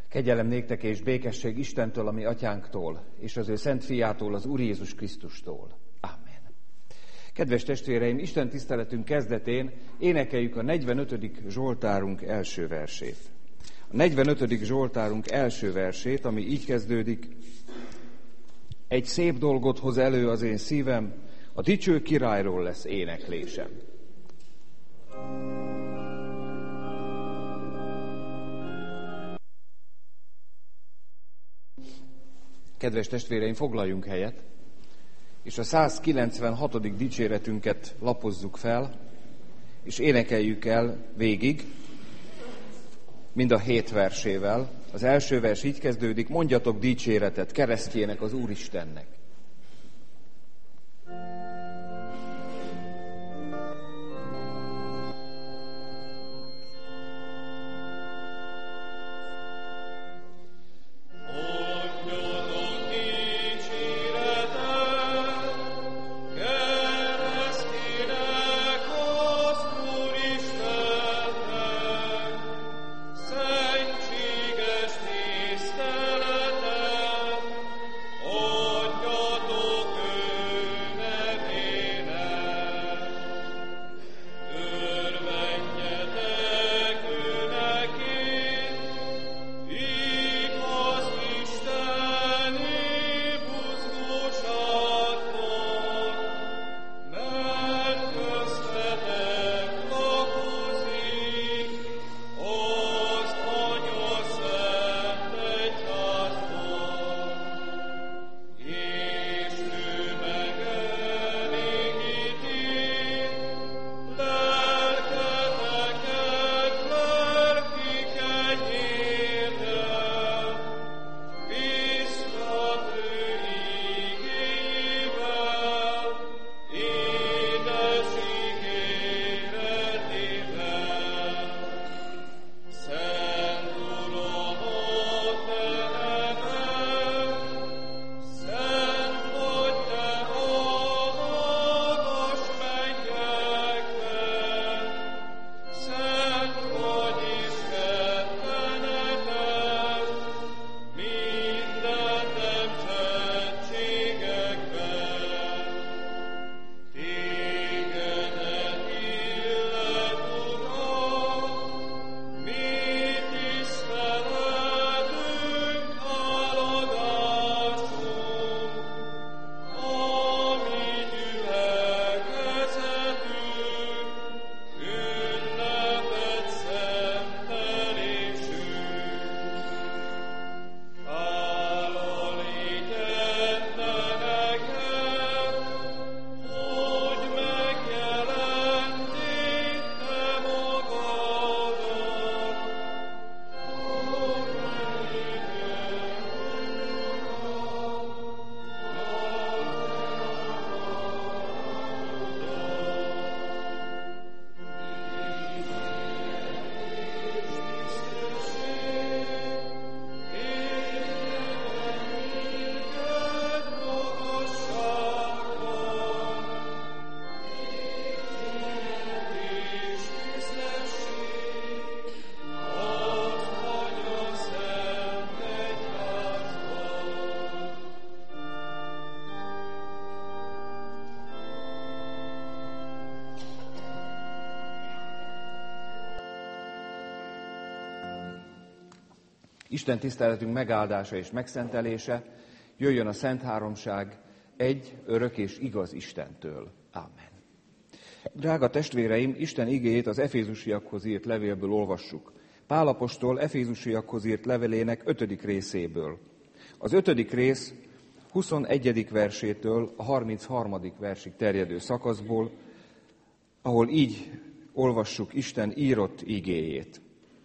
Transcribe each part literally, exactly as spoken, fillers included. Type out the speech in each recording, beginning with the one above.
Kegyelem néktek és békesség Istentől, a mi atyánktól, és az ő szent fiától, az Úr Jézus Krisztustól. Amen. Kedves testvéreim, Isten tiszteletünk kezdetén énekeljük a negyvenötödik Zsoltárunk első versét. A negyvenötödik Zsoltárunk első versét, ami így kezdődik: egy szép dolgot hoz elő az én szívem, a dicső királyról lesz éneklésem. Kedves testvéreim, foglaljunk helyet, és a százkilencvenhatodik dicséretünket lapozzuk fel, és énekeljük el végig, mind a hét versével. Az első vers így kezdődik: mondjatok dicséretet keresztjének, az Úristennek. Isten tiszteletünk megáldása és megszentelése jöjjön a Szent Háromság egy örök és igaz Istentől. Amen. Drága testvéreim, Isten igéjét az Efézusiakhoz írt levélből olvassuk. Pál apostol Efézusiakhoz írt levelének ötödik részéből. Az ötödik rész huszonegyedik versétől a harmincharmadik versig terjedő szakaszból, ahol így olvassuk Isten írott igéjét.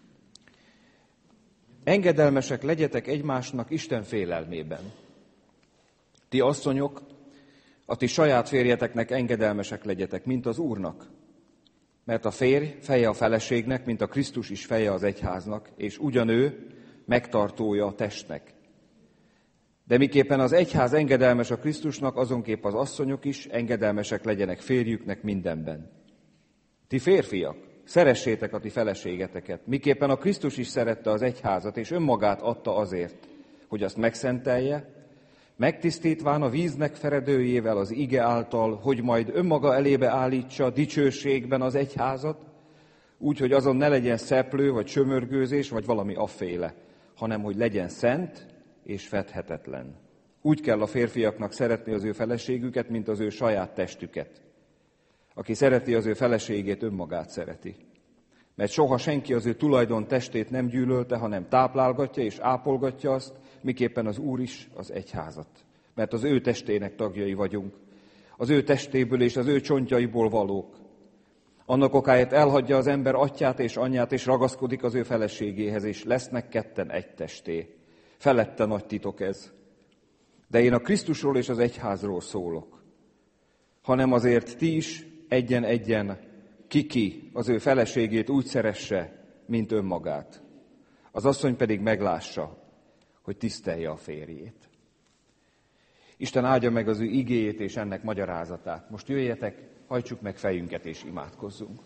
Engedelmesek legyetek egymásnak Isten félelmében. Ti asszonyok, a ti saját férjeteknek engedelmesek legyetek, mint az Úrnak. Mert a férj feje a feleségnek, mint a Krisztus is feje az egyháznak, és ugyanő megtartója a testnek. De miképpen az egyház engedelmes a Krisztusnak, azonképp az asszonyok is engedelmesek legyenek férjüknek mindenben. Ti férfiak, szeressétek a ti feleségeteket, miképpen a Krisztus is szerette az egyházat, és önmagát adta azért, hogy azt megszentelje, megtisztítván a víz megferedőjével az ige által, hogy majd önmaga elébe állítsa dicsőségben az egyházat, úgy, hogy azon ne legyen szeplő, vagy sömörgőzés, vagy valami afféle, hanem hogy legyen szent és fedhetetlen. Úgy kell a férfiaknak szeretni az ő feleségüket, mint az ő saját testüket. Aki szereti az ő feleségét, önmagát szereti. Mert soha senki az ő tulajdon testét nem gyűlölte, hanem táplálgatja és ápolgatja azt, miképpen az Úr is az egyházat. Mert az ő testének tagjai vagyunk, az ő testéből és az ő csontjaiból valók. Annak okáért elhagyja az ember atyát és anyját, és ragaszkodik az ő feleségéhez, és lesznek ketten egy testé. Felette nagy titok ez. De én a Krisztusról és az egyházról szólok. Hanem azért ti is egyen-egyen ki-ki az ő feleségét úgy szeresse, mint önmagát. Az asszony pedig meglássa, hogy tisztelje a férjét. Isten áldja meg az ő igéjét és ennek magyarázatát. Most jöjjetek, hajtsuk meg fejünket és imádkozzunk.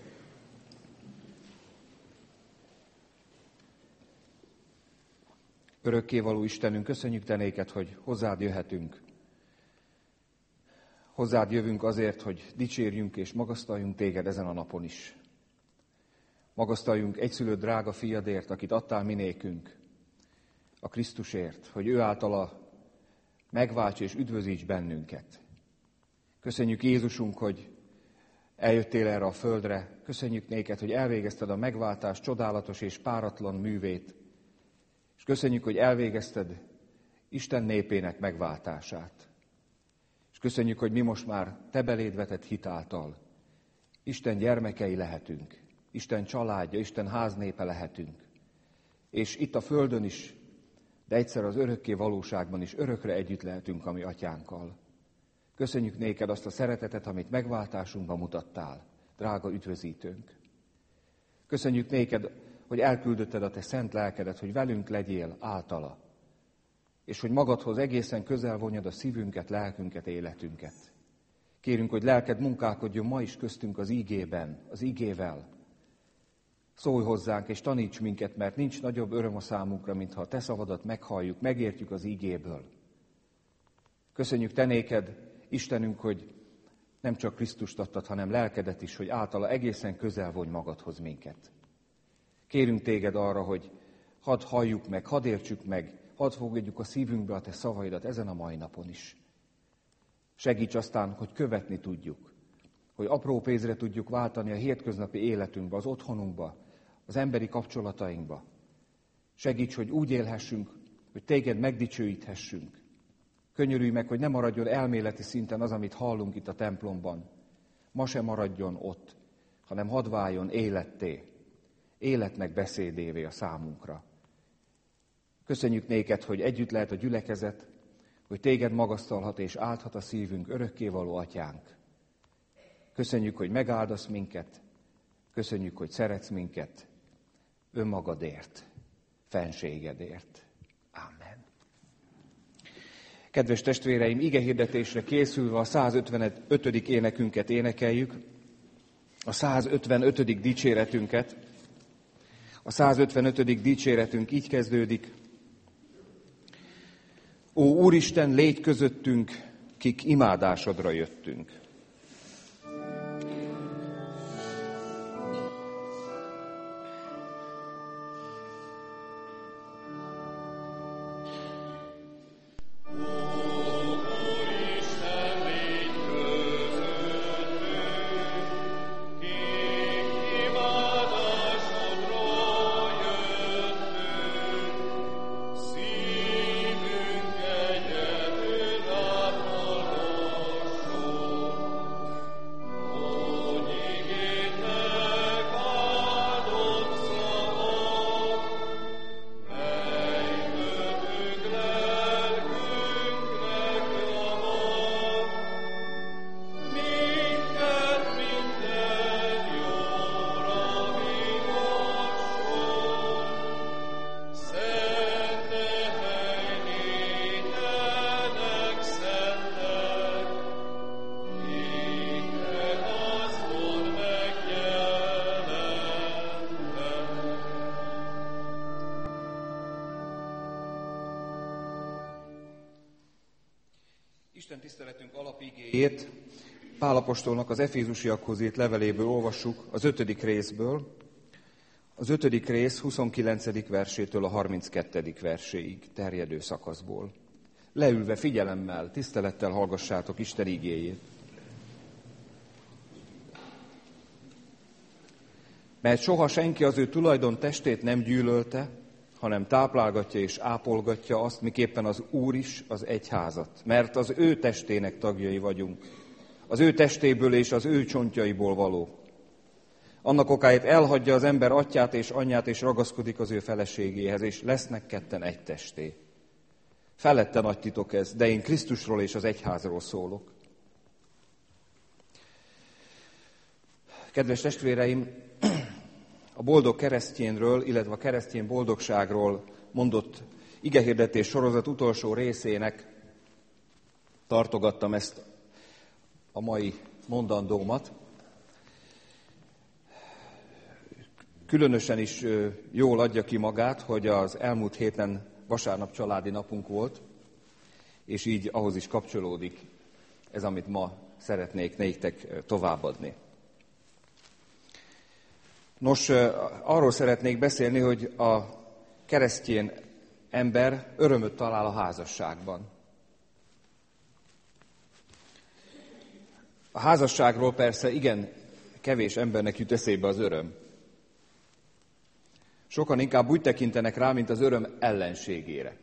Örökkévaló Istenünk, köszönjük te néked, hogy hozzád jöhetünk. Hozzád jövünk azért, hogy dicsérjünk és magasztaljunk téged ezen a napon is. Magasztaljunk egyszülött drága fiadért, akit adtál minékünk, a Krisztusért, hogy ő általa megválts és üdvözíts bennünket. Köszönjük Jézusunk, hogy eljöttél erre a földre. Köszönjük néked, hogy elvégezted a megváltás csodálatos és páratlan művét. És köszönjük, hogy elvégezted Isten népének megváltását. És köszönjük, hogy mi most már te beléd vetett hit által Isten gyermekei lehetünk, Isten családja, Isten háznépe lehetünk. És itt a földön is, de egyszer az örökké valóságban is örökre együtt lehetünk a mi atyánkkal. Köszönjük néked azt a szeretetet, amit megváltásunkban mutattál, drága üdvözítőnk. Köszönjük néked, hogy elküldötted a te szent lelkedet, hogy velünk legyél általa, és hogy magadhoz egészen közel vonjad a szívünket, lelkünket, életünket. Kérünk, hogy lelked munkálkodjon ma is köztünk az ígében, az ígével. Szólj hozzánk és taníts minket, mert nincs nagyobb öröm a számunkra, mintha a te szavadat meghalljuk, megértjük az ígéből. Köszönjük te néked, Istenünk, hogy nem csak Krisztust adtad, hanem lelkedet is, hogy általa egészen közel vonj magadhoz minket. Kérünk téged arra, hogy hadd halljuk meg, hadd értsük meg, hadd fogadjuk a szívünkbe a te szavaidat ezen a mai napon is. Segíts aztán, hogy követni tudjuk, hogy apró pénzre tudjuk váltani a hétköznapi életünkbe, az otthonunkba, az emberi kapcsolatainkba. Segíts, hogy úgy élhessünk, hogy téged megdicsőíthessünk. Könyörülj meg, hogy ne maradjon elméleti szinten az, amit hallunk itt a templomban. Ma se maradjon ott, hanem hadd váljon életté, életnek beszédévé a számunkra. Köszönjük néked, hogy együtt lehet a gyülekezet, hogy téged magasztalhat és áldhat a szívünk örökkévaló atyánk. Köszönjük, hogy megáldasz minket, köszönjük, hogy szeretsz minket önmagadért, fenségedért. Ámen. Kedves testvéreim, igehirdetésre készülve a százötvenötödik énekünket énekeljük, a százötvenötödik dicséretünket. A százötvenötödik dicséretünk így kezdődik. Ó Úristen, légy közöttünk, kik imádásodra jöttünk. Szívünk egyedül ápolosson. Isten tiszteletünk alapigéjét Pál apostolnak az Efézusiakhoz írt leveléből olvassuk, az ötödik részből, az ötödik rész huszonkilencedik versétől a harminckettedik verséig terjedő szakaszból. Leülve figyelemmel, tisztelettel hallgassátok Isten igéjét. Mert soha senki az ő tulajdon testét nem gyűlölte, hanem táplálgatja és ápolgatja azt, miképpen az Úr is az egyházat. Mert az ő testének tagjai vagyunk, az ő testéből és az ő csontjaiból való. Annak okáért elhagyja az ember atyát és anyját, és ragaszkodik az ő feleségéhez, és lesznek ketten egy testé. Felette nagy titok ez, de én Krisztusról és az egyházról szólok. Kedves testvéreim, a boldog keresztényről, illetve a keresztény boldogságról mondott igehirdetés sorozat utolsó részének tartogattam ezt a mai mondandómat. Különösen is jól adja ki magát, hogy az elmúlt héten vasárnap családi napunk volt, és így ahhoz is kapcsolódik ez, amit ma szeretnék néktek továbbadni. Nos, arról szeretnék beszélni, hogy a keresztény ember örömöt talál a házasságban. A házasságról persze igen kevés embernek jut eszébe az öröm. Sokan inkább úgy tekintenek rá, mint az öröm ellenségére.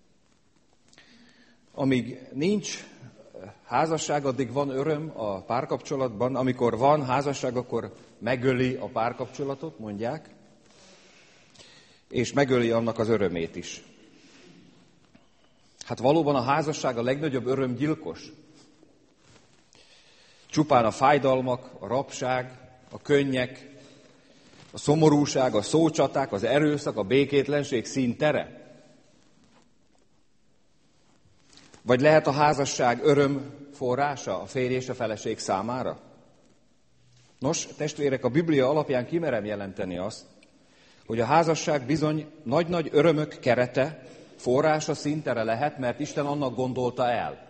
Amíg nincs házasság, addig van öröm a párkapcsolatban. Amikor van házasság, akkor megöli a párkapcsolatot, mondják, és megöli annak az örömét is. Hát valóban a házasság a legnagyobb örömgyilkos. Csupán a fájdalmak, a rabság, a könnyek, a szomorúság, a szócsaták, az erőszak, a békétlenség színtere? Vagy lehet a házasság öröm forrása a férj és a feleség számára? Nos, testvérek, a Biblia alapján kimerem jelenteni azt, hogy a házasság bizony nagy-nagy örömök kerete, forrása, színtere lehet, mert Isten annak gondolta el.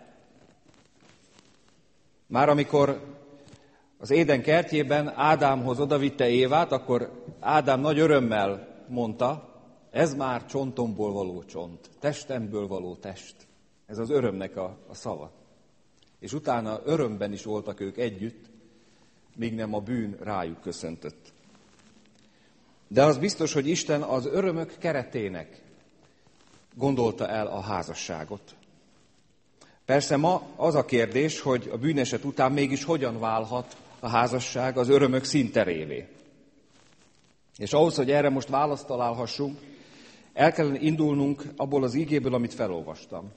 Már amikor az Éden kertjében Ádámhoz odavitte Évát, akkor Ádám nagy örömmel mondta, ez már csontomból való csont, testemből való test. Ez az örömnek a, a szava. És utána örömben is voltak ők együtt, míg nem a bűn rájuk köszöntött. De az biztos, hogy Isten az örömök keretének gondolta el a házasságot. Persze ma az a kérdés, hogy a bűneset után mégis hogyan válhat a házasság az örömök színterévé. És ahhoz, hogy erre most választ találhassunk, el kellene indulnunk abból az ígéből, amit felolvastam.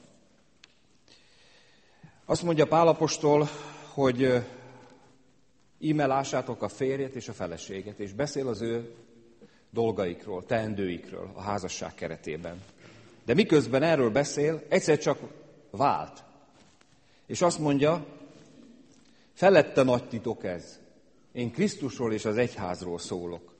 Azt mondja Pál apostol, hogy íme lássátok a férjet és a feleséget, és beszél az ő dolgaikról, teendőikről a házasság keretében. De miközben erről beszél, egyszer csak vált. És azt mondja, felette nagy titok ez. Én Krisztusról és az egyházról szólok.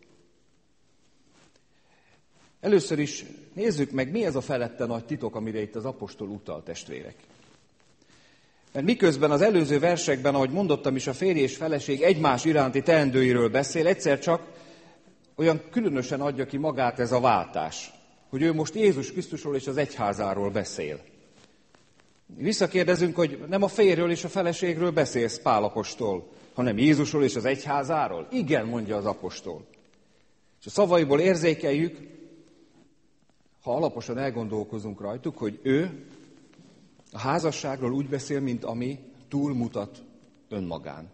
Először is nézzük meg, mi ez a felette nagy titok, amire itt az apostol utal, testvérek. Mert miközben az előző versekben, ahogy mondottam is, a férj és feleség egymás iránti teendőiről beszél, egyszer csak olyan különösen adja ki magát ez a váltás, hogy ő most Jézus Krisztusról és az egyházáról beszél. Visszakérdezünk, hogy nem a férjről és a feleségről beszélsz, Pál apostol, hanem Jézusról és az egyházáról? Igen, mondja az apostol. És a szavaiból érzékeljük, ha alaposan elgondolkozunk rajtuk, hogy ő a házasságról úgy beszél, mint ami túlmutat önmagán.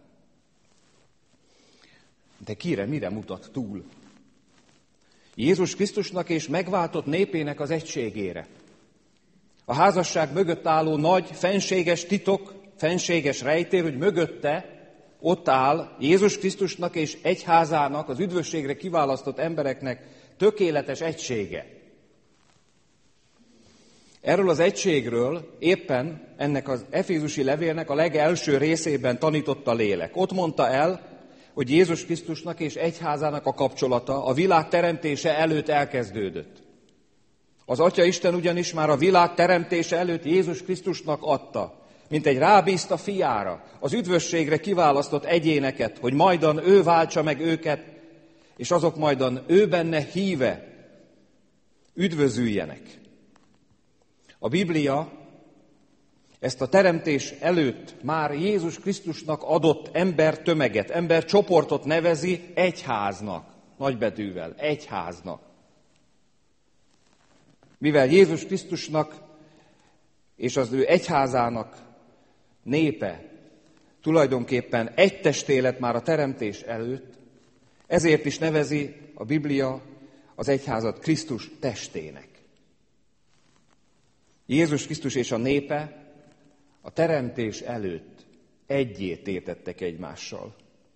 De kire, mire mutat túl? Jézus Krisztusnak és megváltott népének az egységére. A házasság mögött álló nagy, fenséges titok, fenséges rejtér, hogy mögötte ott áll Jézus Krisztusnak és egyházának, az üdvösségre kiválasztott embereknek tökéletes egysége. Erről az egységről éppen ennek az efézusi levélnek a legelső részében tanított a lélek. Ott mondta el, hogy Jézus Krisztusnak és egyházának a kapcsolata a világ teremtése előtt elkezdődött. Az Atya Isten ugyanis már a világ teremtése előtt Jézus Krisztusnak adta mint egy rábízta fiára, az üdvösségre kiválasztott egyéneket, hogy majdan ő váltsa meg őket, és azok majdan ő benne híve üdvözüljenek. A Biblia ezt a teremtés előtt már Jézus Krisztusnak adott embertömeget, embercsoportot nevezi egyháznak, nagybetűvel, egyháznak. Mivel Jézus Krisztusnak és az ő egyházának népe tulajdonképpen egy testélet már a teremtés előtt, ezért is nevezi a Biblia az egyházat Krisztus testének. Jézus Krisztus és a népe a teremtés előtt egyé téptettek egymással.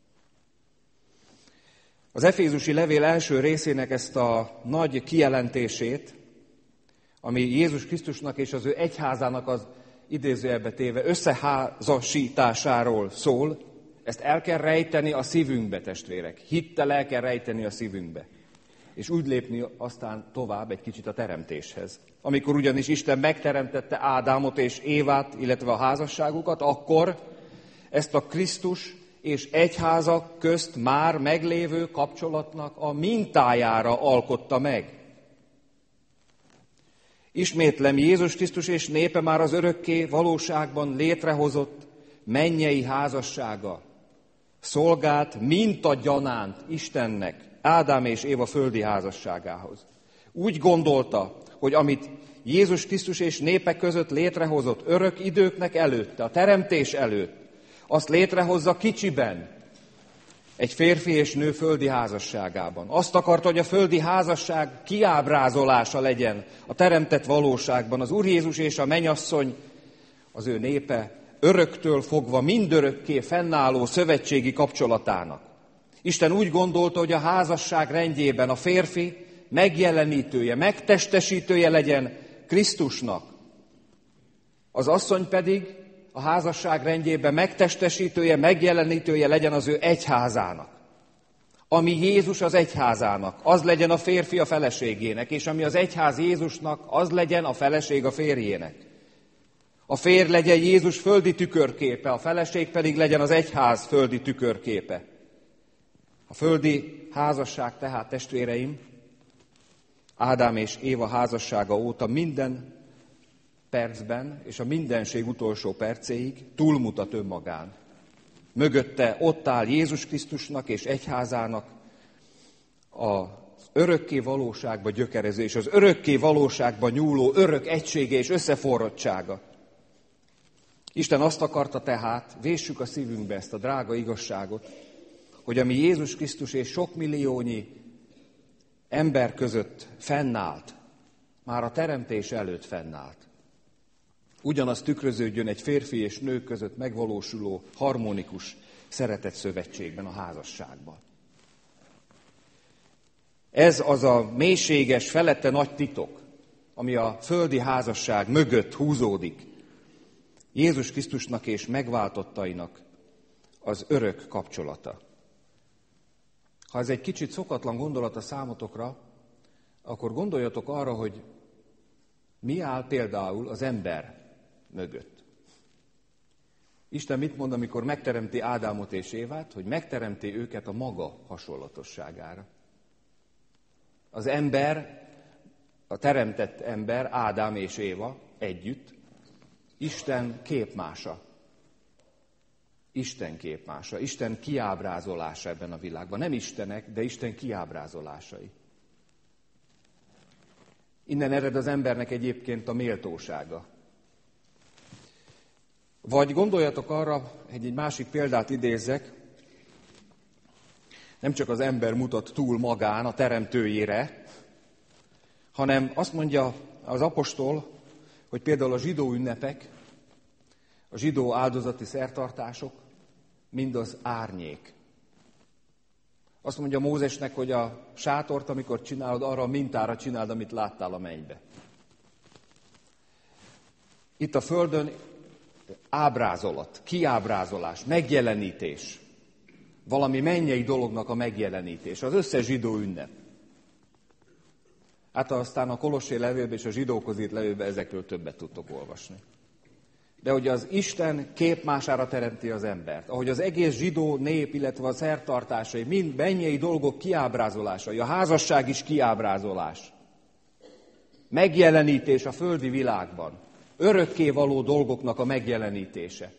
Az efézusi levél első részének ezt a nagy kijelentését, ami Jézus Krisztusnak és az ő egyházának az idézőjelbe téve összeházasításáról szól, ezt el kell rejteni a szívünkbe, testvérek. Hittel el kell rejteni a szívünkbe. És úgy lépni aztán tovább egy kicsit a teremtéshez. Amikor ugyanis Isten megteremtette Ádámot és Évát, illetve a házasságukat, akkor ezt a Krisztus és egyháza közt már meglévő kapcsolatnak a mintájára alkotta meg. Ismétlem, Jézus Krisztus és népe már az örökké valóságban létrehozott mennyei házassága szolgált mintagyanánt Istennek, Ádám és Éva földi házasságához. Úgy gondolta, hogy amit Jézus Krisztus és népe között létrehozott örök időknek előtte, a teremtés előtt, azt létrehozza kicsiben, egy férfi és nő földi házasságában. Azt akarta, hogy a földi házasság kiábrázolása legyen a teremtett valóságban. Az Úr Jézus és a mennyasszony, az ő népe öröktől fogva mindörökké fennálló szövetségi kapcsolatának. Isten úgy gondolta, hogy a házasság rendjében a férfi megjelenítője, megtestesítője legyen Krisztusnak. Az asszony pedig a házasság rendjében megtestesítője, megjelenítője legyen az ő egyházának. Ami Jézus az egyházának, az legyen a férfi a feleségének, és ami az egyház Jézusnak, az legyen a feleség a férjének. A férj legyen Jézus földi tükörképe, a feleség pedig legyen az egyház földi tükörképe. A földi házasság tehát, testvéreim, Ádám és Éva házassága óta minden percben, és a mindenség utolsó percéig túlmutat önmagán. Mögötte ott áll Jézus Krisztusnak és egyházának az örökké valóságba gyökerező, és az örökké valóságba nyúló örök egysége és összeforrottsága. Isten azt akarta tehát, véssük a szívünkbe ezt a drága igazságot, hogy ami Jézus Krisztus és sok milliónyi ember között fennállt, már a teremtés előtt fennállt. Ugyanaz tükröződjön egy férfi és nő között megvalósuló harmonikus szeretett szövetségben, a házasságban. Ez az a mélységes, felette nagy titok, ami a földi házasság mögött húzódik. Jézus Krisztusnak és megváltottainak az örök kapcsolata. Ha ez egy kicsit szokatlan gondolat a számotokra, akkor gondoljatok arra, hogy mi áll például az ember mögött. Isten mit mond, amikor megteremti Ádámot és Évát? Hogy megteremti őket a maga hasonlatosságára. Az ember, a teremtett ember, Ádám és Éva együtt, Isten képmása. Isten képmása, Isten kiábrázolása ebben a világban. Nem Istenek, de Isten kiábrázolásai. Innen ered az embernek egyébként a méltósága. Vagy gondoljatok arra, hogy egy másik példát idézzek, nem csak az ember mutat túl magán a teremtőjére, hanem azt mondja az apostol, hogy például a zsidó ünnepek, a zsidó áldozati szertartások mind az árnyék. Azt mondja Mózesnek, hogy a sátort, amikor csinálod, arra a mintára csináld, amit láttál a mennybe. Itt a földön ábrázolat, kiábrázolás, megjelenítés. Valami mennyei dolognak a megjelenítés. Az összes zsidó ünnep. Hát aztán a Kolossé levélben és a zsidókhoz írt levélben ezekről többet tudtok olvasni. de hogy az Isten képmására teremti az embert, ahogy az egész zsidó nép, illetve a szertartásai, mind mennyei dolgok kiábrázolásai, a házasság is kiábrázolás, megjelenítés a földi világban, örökkévaló dolgoknak a megjelenítése.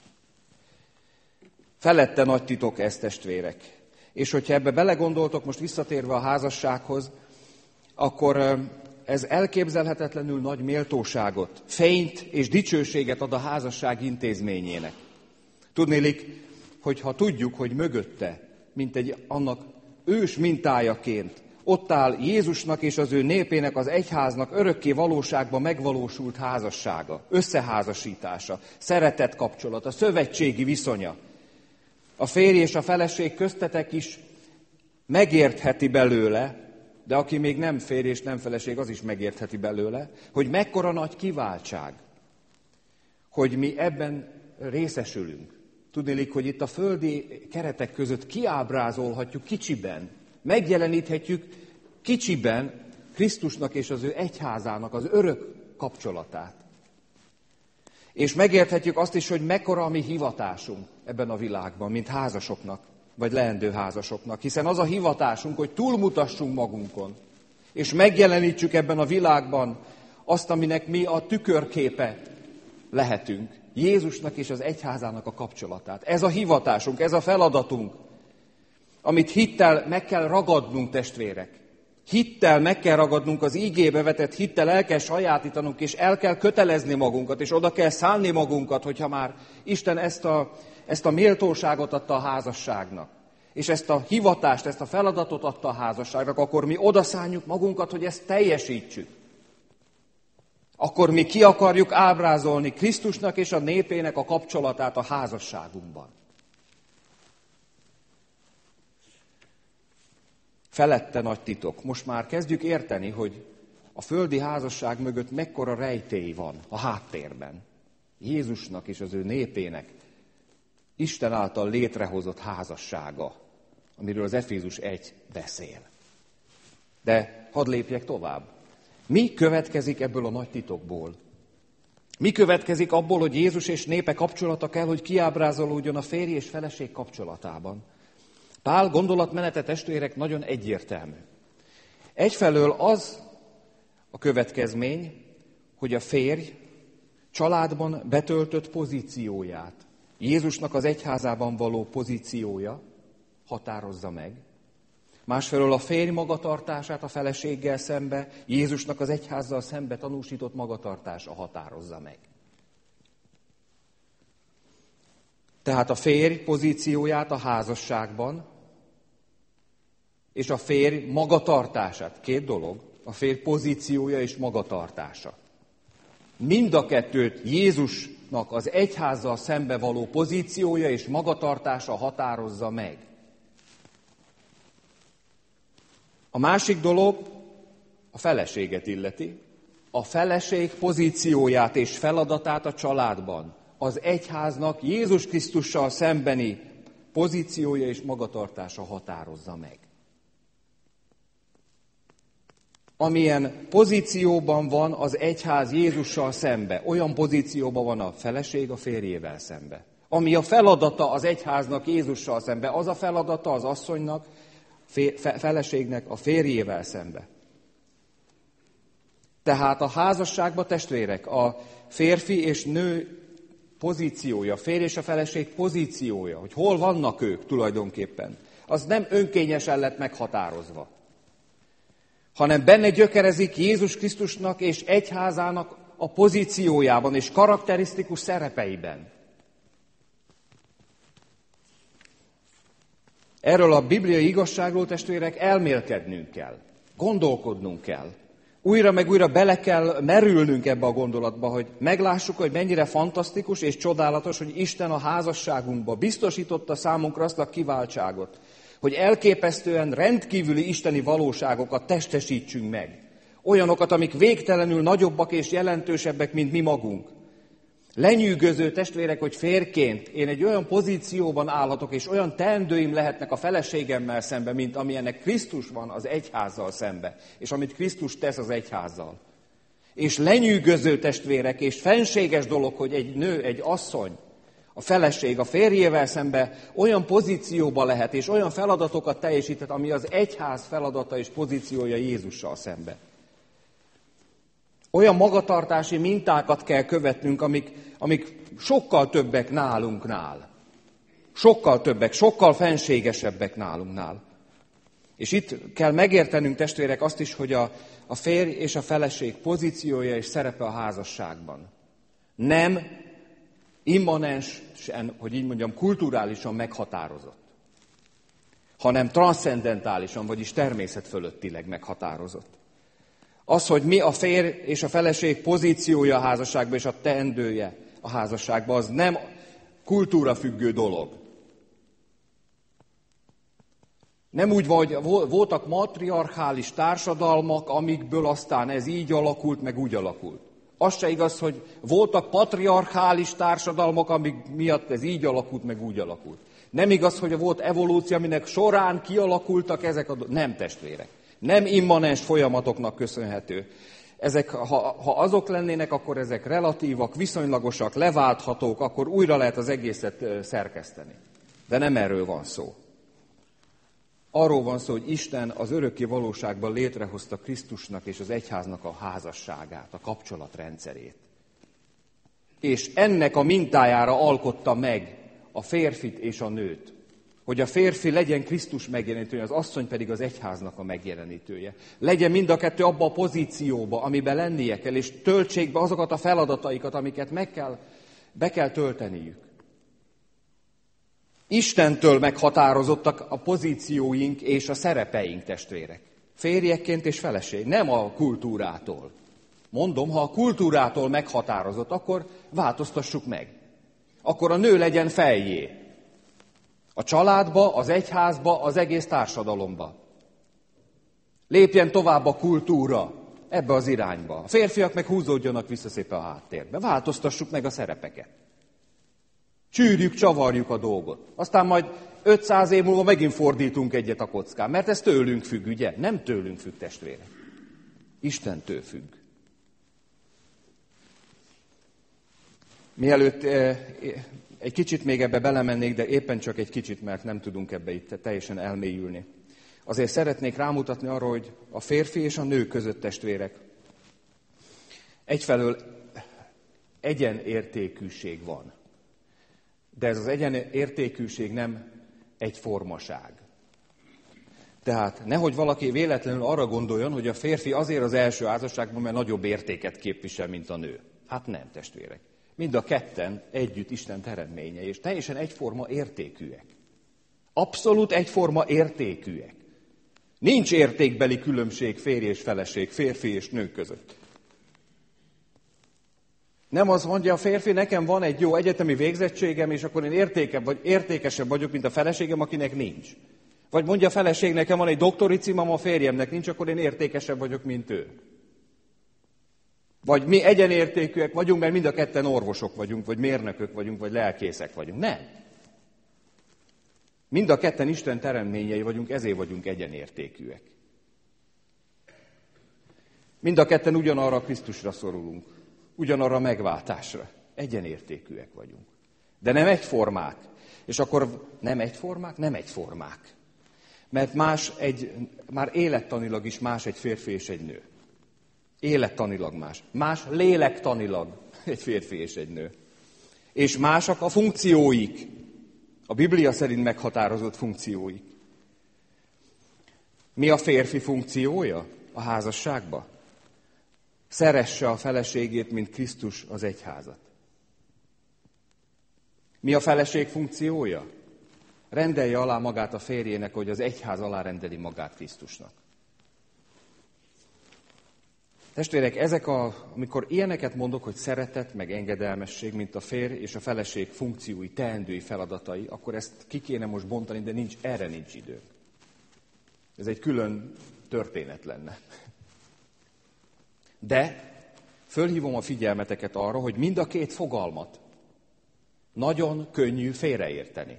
Felette nagy titok ez, testvérek. És hogyha ebbe belegondoltok, most visszatérve a házassághoz, akkor ez elképzelhetetlenül nagy méltóságot, fényt és dicsőséget ad a házasság intézményének. Tudnélik, hogyha tudjuk, hogy mögötte, mint egy annak ős mintájaként, ott áll Jézusnak és az ő népének, az egyháznak örökké valóságban megvalósult házassága, összeházasítása, szeretet kapcsolata, szövetségi viszonya. A férj és a feleség köztetek is megértheti belőle, de aki még nem férj és nem feleség, az is megértheti belőle, hogy mekkora nagy kiváltság, hogy mi ebben részesülünk. Tudnélik, hogy itt a földi keretek között kiábrázolhatjuk kicsiben, megjeleníthetjük kicsiben Krisztusnak és az ő egyházának az örök kapcsolatát. És megérthetjük azt is, hogy mekkora a mi hivatásunk ebben a világban, mint házasoknak, vagy leendő házasoknak. Hiszen az a hivatásunk, hogy túlmutassunk magunkon, és megjelenítsük ebben a világban azt, aminek mi a tükörképe lehetünk. Jézusnak és az egyházának a kapcsolatát. Ez a hivatásunk, ez a feladatunk, amit hittel meg kell ragadnunk, testvérek. Hittel meg kell ragadnunk, az ígébe vetett hittel el kell sajátítanunk, és el kell kötelezni magunkat, és oda kell szállni magunkat, hogyha már Isten ezt a, ezt a méltóságot adta a házasságnak, és ezt a hivatást, ezt a feladatot adta a házasságnak, akkor mi oda szánjuk magunkat, hogy ezt teljesítsük. Akkor mi ki akarjuk ábrázolni Krisztusnak és a népének a kapcsolatát a házasságunkban. Felette nagy titok. Most már kezdjük érteni, hogy a földi házasság mögött mekkora rejtély van a háttérben. Jézusnak és az ő népének Isten által létrehozott házassága, amiről az Efézus egy beszél. De hadd lépjek tovább. Mi következik ebből a nagy titokból? Mi következik abból, hogy Jézus és népe kapcsolata kell, hogy kiábrázolódjon a férj és feleség kapcsolatában? Pál gondolatmenete, testvérek, nagyon egyértelmű. Egyfelől az a következmény, hogy a férj családban betöltött pozícióját, Jézusnak az egyházában való pozíciója határozza meg. Másfelől a férj magatartását a feleséggel szembe, Jézusnak az egyházzal szembe tanúsított magatartása határozza meg. Tehát a férj pozícióját a házasságban, és a férj magatartását. Két dolog, a férj pozíciója és magatartása. Mind a kettőt Jézusnak az egyházzal szembe való pozíciója és magatartása határozza meg. A másik dolog a feleséget illeti. A feleség pozícióját és feladatát a családban az egyháznak Jézus Krisztussal szembeni pozíciója és magatartása határozza meg. Amilyen pozícióban van az egyház Jézussal szembe, olyan pozícióban van a feleség a férjével szembe. Ami a feladata az egyháznak Jézussal szembe, az a feladata az asszonynak, fe, feleségnek a férjével szembe. Tehát a házasságban, testvérek, a férfi és nő pozíciója, a férj és a feleség pozíciója, hogy hol vannak ők tulajdonképpen, az nem önkényesen lett meghatározva, hanem benne gyökerezik Jézus Krisztusnak és egyházának a pozíciójában és karakterisztikus szerepeiben. Erről a bibliai igazságról, testvérek, elmélkednünk kell, gondolkodnunk kell. Újra meg újra bele kell merülnünk ebbe a gondolatba, hogy meglássuk, hogy mennyire fantasztikus és csodálatos, hogy Isten a házasságunkba biztosította számunkra azt a kiváltságot, hogy elképesztően rendkívüli isteni valóságokat testesítsünk meg. Olyanokat, amik végtelenül nagyobbak és jelentősebbek, mint mi magunk. Lenyűgöző, testvérek, hogy férjként én egy olyan pozícióban állhatok, és olyan teendőim lehetnek a feleségemmel szembe, mint amilyenek Krisztus van az egyházzal szembe, és amit Krisztus tesz az egyházzal. És lenyűgöző, testvérek, és fenséges dolog, hogy egy nő, egy asszony, a feleség a férjével szembe olyan pozícióba lehet, és olyan feladatokat teljesített, ami az egyház feladata és pozíciója Jézussal szembe. Olyan magatartási mintákat kell követnünk, amik, amik sokkal többek nálunknál. Sokkal többek, sokkal fenségesebbek nálunknál. És itt kell megértenünk, testvérek, azt is, hogy a, a férj és a feleség pozíciója és szerepe a házasságban nem immanensen, hogy így mondjam, kulturálisan meghatározott, hanem transzcendentálisan, vagyis természet fölöttileg meghatározott. Az, hogy mi a férj és a feleség pozíciója a házasságban és a teendője a házasságban, az nem kultúrafüggő dolog. Nem úgy van, hogy voltak matriarchális társadalmak, amikből aztán ez így alakult, meg úgy alakult. Az se igaz, hogy voltak patriarchális társadalmak, amik miatt ez így alakult, meg úgy alakult. Nem igaz, hogy volt evolúció, aminek során kialakultak ezek a... Nem, testvérek. Nem immanens folyamatoknak köszönhető. Ezek, ha, ha azok lennének, akkor ezek relatívak, viszonylagosak, leválthatók, akkor újra lehet az egészet szerkeszteni. De nem erről van szó. Arról van szó, hogy Isten az örökké valóságban létrehozta Krisztusnak és az egyháznak a házasságát, a kapcsolatrendszerét. És ennek a mintájára alkotta meg a férfit és a nőt. Hogy a férfi legyen Krisztus megjelenítője, az asszony pedig az egyháznak a megjelenítője. Legyen mind a kettő abba a pozícióba, amiben lennie kell, és töltsék be azokat a feladataikat, amiket meg kell, be kell tölteniük. Istentől meghatározottak a pozícióink és a szerepeink, testvérek. Férjekként és feleség, nem a kultúrától. Mondom, ha a kultúrától meghatározott, akkor változtassuk meg. Akkor a nő legyen feljé. A családba, az egyházba, az egész társadalomba. Lépjen tovább a kultúra ebbe az irányba. A férfiak meg húzódjanak vissza szépen a háttérbe. Változtassuk meg a szerepeket. Csűrjük, csavarjuk a dolgot. Aztán majd ötszáz év múlva megint fordítunk egyet a kockán, mert ez tőlünk függ, ugye? Nem tőlünk függ, testvérek. Istentől függ. Mielőtt egy kicsit még ebbe belemennék, de éppen csak egy kicsit, mert nem tudunk ebbe itt teljesen elmélyülni. Azért szeretnék rámutatni arra, hogy a férfi és a nő között, testvérek, egyfelől egyenértékűség van. De ez az egyenértékűség nem egyformaság. Tehát nehogy valaki véletlenül arra gondoljon, hogy a férfi azért az első házasságban, mert nagyobb értéket képvisel, mint a nő. Hát nem, testvérek. Mind a ketten együtt Isten teremményei, és teljesen egyforma értékűek. Abszolút egyforma értékűek. Nincs értékbeli különbség férj és feleség, férfi és nő között. Nem az mondja a férfi, nekem van egy jó egyetemi végzettségem, és akkor én értékebb, vagy értékesebb vagyok, mint a feleségem, akinek nincs. Vagy mondja a feleség, nekem van egy doktori címem, a férjemnek nincs, akkor én értékesebb vagyok, mint ő. Vagy mi egyenértékűek vagyunk, mert mind a ketten orvosok vagyunk, vagy mérnökök vagyunk, vagy lelkészek vagyunk. Nem. Mind a ketten Isten teremményei vagyunk, ezért vagyunk egyenértékűek. Mind a ketten ugyanarra a Krisztusra szorulunk. Ugyanarra a megváltásra. Egyenértékűek vagyunk. De nem egyformák. És akkor nem egyformák? Nem egyformák. Mert más egy, már élettanilag is más egy férfi és egy nő. Élettanilag más. Más lélektanilag egy férfi és egy nő. És másak a funkcióik. A Biblia szerint meghatározott funkcióik. Mi a férfi funkciója a házasságban? Szeresse a feleségét, mint Krisztus az egyházat. Mi a feleség funkciója? Rendelje alá magát a férjének, hogy az egyház alá rendeli magát Krisztusnak. Testvérek, ezek a, amikor ilyeneket mondok, hogy szeretet, meg engedelmesség, mint a férj és a feleség funkciói, teendői feladatai, akkor ezt ki kéne most bontani, de nincs, erre nincs idő. Ez egy külön történet lenne. De fölhívom a figyelmeteket arra, hogy mind a két fogalmat nagyon könnyű félreérteni.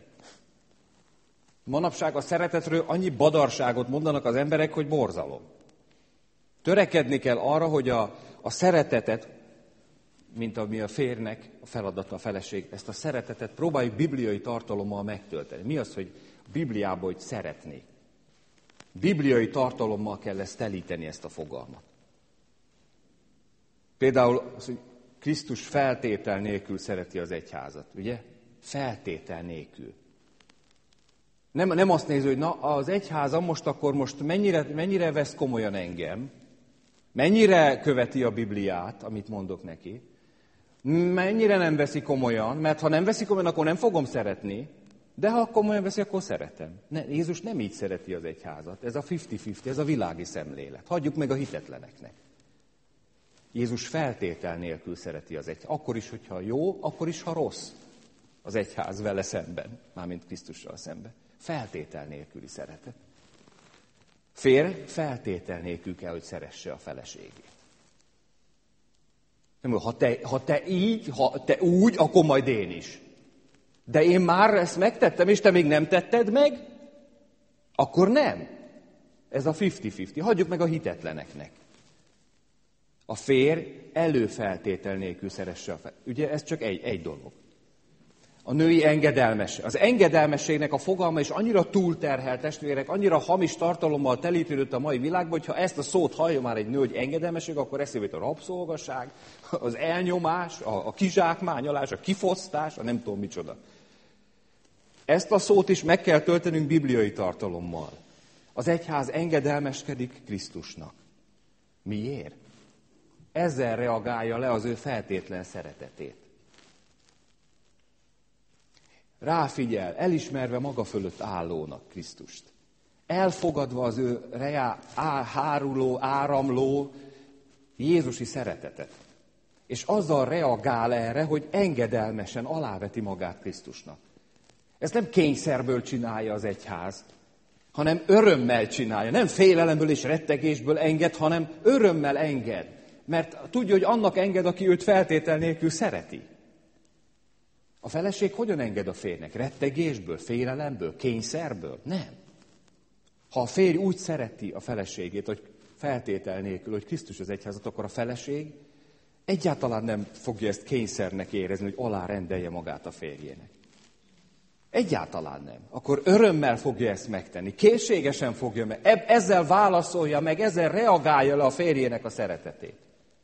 Manapság a szeretetről annyi badarságot mondanak az emberek, hogy borzalom. Törekedni kell arra, hogy a, a szeretetet, mint ami a férnek a feladata, a feleség, ezt a szeretetet próbáljuk bibliai tartalommal megtölteni. Mi az, hogy Bibliában, hogy szeretni? Bibliai tartalommal kell ezt telíteni, ezt a fogalmat. Például az, hogy Krisztus feltétel nélkül szereti az egyházat, ugye? Feltétel nélkül. Nem, nem azt néző, hogy na, az egyházam most akkor most mennyire, mennyire vesz komolyan engem, mennyire követi a Bibliát, amit mondok neki, mennyire nem veszi komolyan, mert ha nem veszi komolyan, akkor nem fogom szeretni, de ha komolyan veszi, akkor szeretem. Ne, Jézus nem így szereti az egyházat. Ez a fifty-fifty, ez a világi szemlélet. Hagyjuk meg a hitetleneknek. Jézus feltétel nélkül szereti az egyházat. Akkor is, hogyha jó, akkor is, ha rossz az egyház vele szemben, mármint Krisztussal szemben. Feltétel nélküli szeretet. Férj feltétel nélkül kell, hogy szeresse a feleségét. Nem, ha te, ha te így, ha te úgy, akkor majd én is. De én már ezt megtettem, és te még nem tetted meg, akkor nem. Ez a fifty-fifty. Hagyjuk meg a hitetleneknek. A férj előfeltétel nélkül szeresse a feleségét. Ugye ez csak egy, egy dolog. A női engedelmesség. Az engedelmességnek a fogalma is annyira túlterhelt, testvérek, annyira hamis tartalommal telítődött a mai világban, hogy ha ezt a szót hallja már egy nő, hogy engedelmesség, akkor eszébe jut a rabszolgaság, az elnyomás, a, a kizsákmányolás, a kifosztás, a nem tudom micsoda. Ezt a szót is meg kell töltenünk bibliai tartalommal. Az egyház engedelmeskedik Krisztusnak. Miért? Ezzel reagálja le az ő feltétlen szeretetét. Ráfigyel, elismerve maga fölött állónak Krisztust. Elfogadva az ő reá, á, háruló, áramló jézusi szeretetet. És azzal reagál erre, hogy engedelmesen aláveti magát Krisztusnak. Ezt nem kényszerből csinálja az egyház, hanem örömmel csinálja. Nem félelemből és rettegésből enged, hanem örömmel enged. Mert tudja, hogy annak enged, aki őt feltétel nélkül szereti. A feleség hogyan enged a férjnek? Rettegésből, félelemből, kényszerből? Nem. Ha a férj úgy szereti a feleségét, hogy feltétel nélkül, hogy Krisztus az egyházat, akkor a feleség egyáltalán nem fogja ezt kényszernek érezni, hogy alárendelje magát a férjének. Egyáltalán nem. Akkor örömmel fogja ezt megtenni, készségesen fogja meg, ezzel válaszolja meg, ezzel reagálja le a férjének a szeretetét.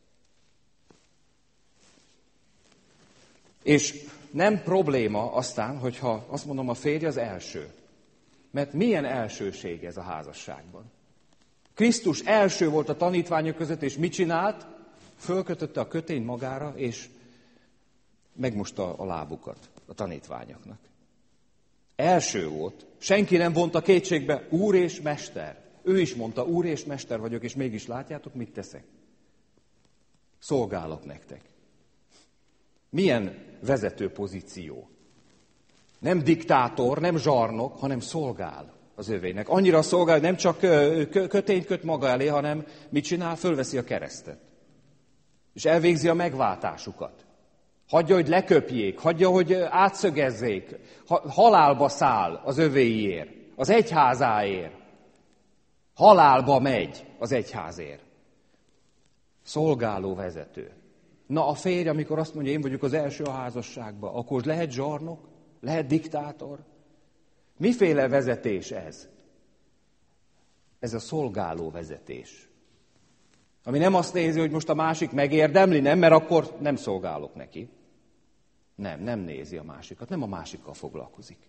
És nem probléma aztán, hogyha azt mondom, a férj az első. Mert milyen elsőség ez a házasságban? Krisztus első volt a tanítványok között, és mit csinált? Fölkötötte a kötényt magára, és megmosta a lábukat a tanítványoknak. Első volt. Senki nem vonta kétségbe, úr és mester. Ő is mondta, úr és mester vagyok, és mégis látjátok, mit teszek? Szolgálok nektek. Milyen vezető pozíció? Nem diktátor, nem zsarnok, hanem szolgál az övének. Annyira szolgál, hogy nem csak kötényt köt maga elé, hanem mit csinál? Fölveszi a keresztet. És elvégzi a megváltásukat. Hagyja, hogy leköpjék, hagyja, hogy átszögezzék, halálba száll az övéiért, az egyházáért. Halálba megy az egyházért. Szolgáló vezető. Na a férj, amikor azt mondja, én vagyok az első a házasságban, akkor lehet zsarnok, lehet diktátor. Miféle vezetés ez? Ez a szolgáló vezetés. Ami nem azt nézi, hogy most a másik megérdemli, nem, mert akkor nem szolgálok neki. Nem, nem nézi a másikat, nem a másikkal foglalkozik.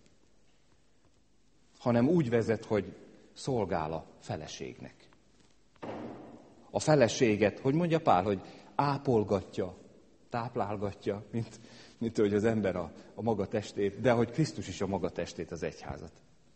Hanem úgy vezet, hogy szolgál a feleségnek. A feleséget, hogy mondja Pál, hogy ápolgatja, táplálgatja, mint, mint hogy az ember a, a maga testét, de hogy Krisztus is a maga testét, az egyházat.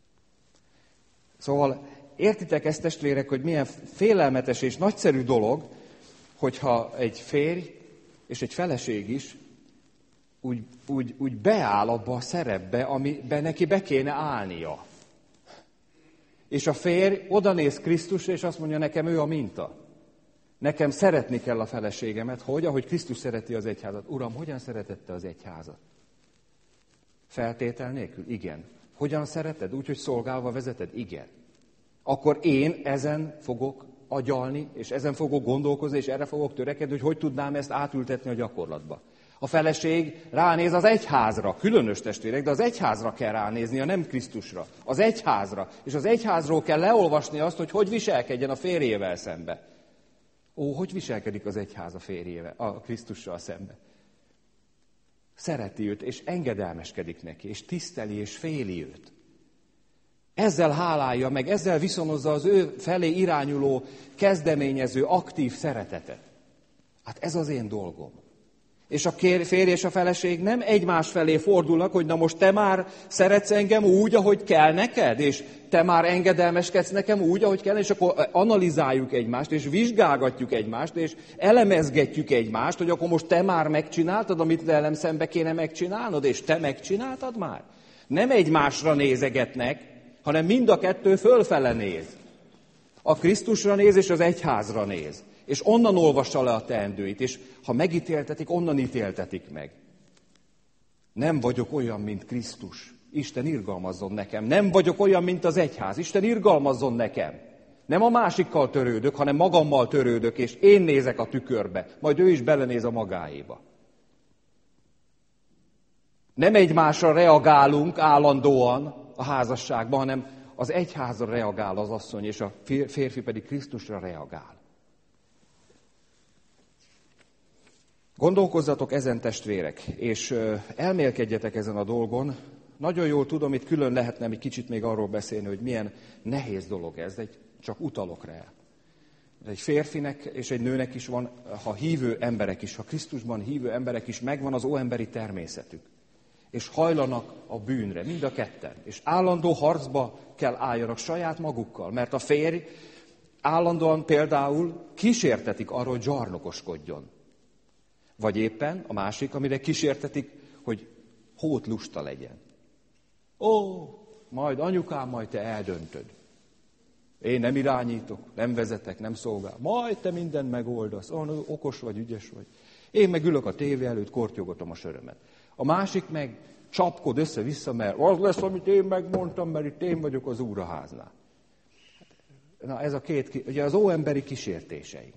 Szóval értitek ezt, testvérek, hogy milyen félelmetes és nagyszerű dolog, hogyha egy férj és egy feleség is úgy, úgy, úgy beáll abba a szerepbe, amiben neki be kéne állnia. És a férj odanéz Krisztusra, és azt mondja, nekem ő a minta. Nekem szeretni kell a feleségemet, hogy ahogy Krisztus szereti az egyházat. Uram, hogyan szeretette az egyházat? Feltétel nélkül? Igen. Hogyan szereted? Úgy, hogy szolgálva vezeted? Igen. Akkor én ezen fogok agyalni, és ezen fogok gondolkozni, és erre fogok törekedni, hogy hogy tudnám ezt átültetni a gyakorlatba. A feleség ránéz az egyházra, különös testvérek, de az egyházra kell ránéznie, nem Krisztusra. Az egyházra. És az egyházról kell leolvasni azt, hogy hogy viselkedjen a férjével szembe. Ó, hogy viselkedik az egyház a férjével, a Krisztussal szembe? Szereti őt, és engedelmeskedik neki, és tiszteli, és féli őt. Ezzel hálálja meg, ezzel viszonozza az ő felé irányuló, kezdeményező, aktív szeretetet. Hát ez az én dolgom. És a férj és a feleség nem egymás felé fordulnak, hogy na most te már szeretsz engem úgy, ahogy kell neked, és te már engedelmeskedsz nekem úgy, ahogy kell, és akkor analizáljuk egymást, és vizsgálgatjuk egymást, és elemezgetjük egymást, hogy akkor most te már megcsináltad, amit velem szembe kéne megcsinálnod, és te megcsináltad már. Nem egymásra nézegetnek, hanem mind a kettő fölfele néz. A Krisztusra néz, és az egyházra néz. És onnan olvassa le a teendőit, és ha megítéltetik, onnan ítéltetik meg. Nem vagyok olyan, mint Krisztus. Isten irgalmazzon nekem. Nem vagyok olyan, mint az egyház. Isten irgalmazzon nekem. Nem a másikkal törődök, hanem magammal törődök, és én nézek a tükörbe. Majd ő is belenéz a magáéba. Nem egymásra reagálunk állandóan a házasságban, hanem az egyházra reagál az asszony, és a férfi pedig Krisztusra reagál. Gondolkozzatok ezen, testvérek, és elmélkedjetek ezen a dolgon. Nagyon jól tudom, itt külön lehetne egy kicsit még arról beszélni, hogy milyen nehéz dolog ez, de csak utalok rá. De egy férfinek és egy nőnek is van, ha hívő emberek is, ha Krisztusban hívő emberek is, megvan az óemberi természetük. És hajlanak a bűnre, mind a ketten. És állandó harcba kell álljanak saját magukkal, mert a férj állandóan például kísértetik arra, hogy zsarnokoskodjon. Vagy éppen a másik, amire kísértetik, hogy hót lusta legyen. Ó, majd anyukám, majd te eldöntöd. Én nem irányítok, nem vezetek, nem szolgál. Majd te mindent megoldasz, olyan okos vagy, ügyes vagy. Én meg ülök a tévé előtt, kortyogatom a sörömet. A másik meg csapkod össze-vissza, mert az lesz, amit én megmondtam, mert itt én vagyok az úr a háznál. Na ez a két, ugye az óemberi kísértéseink.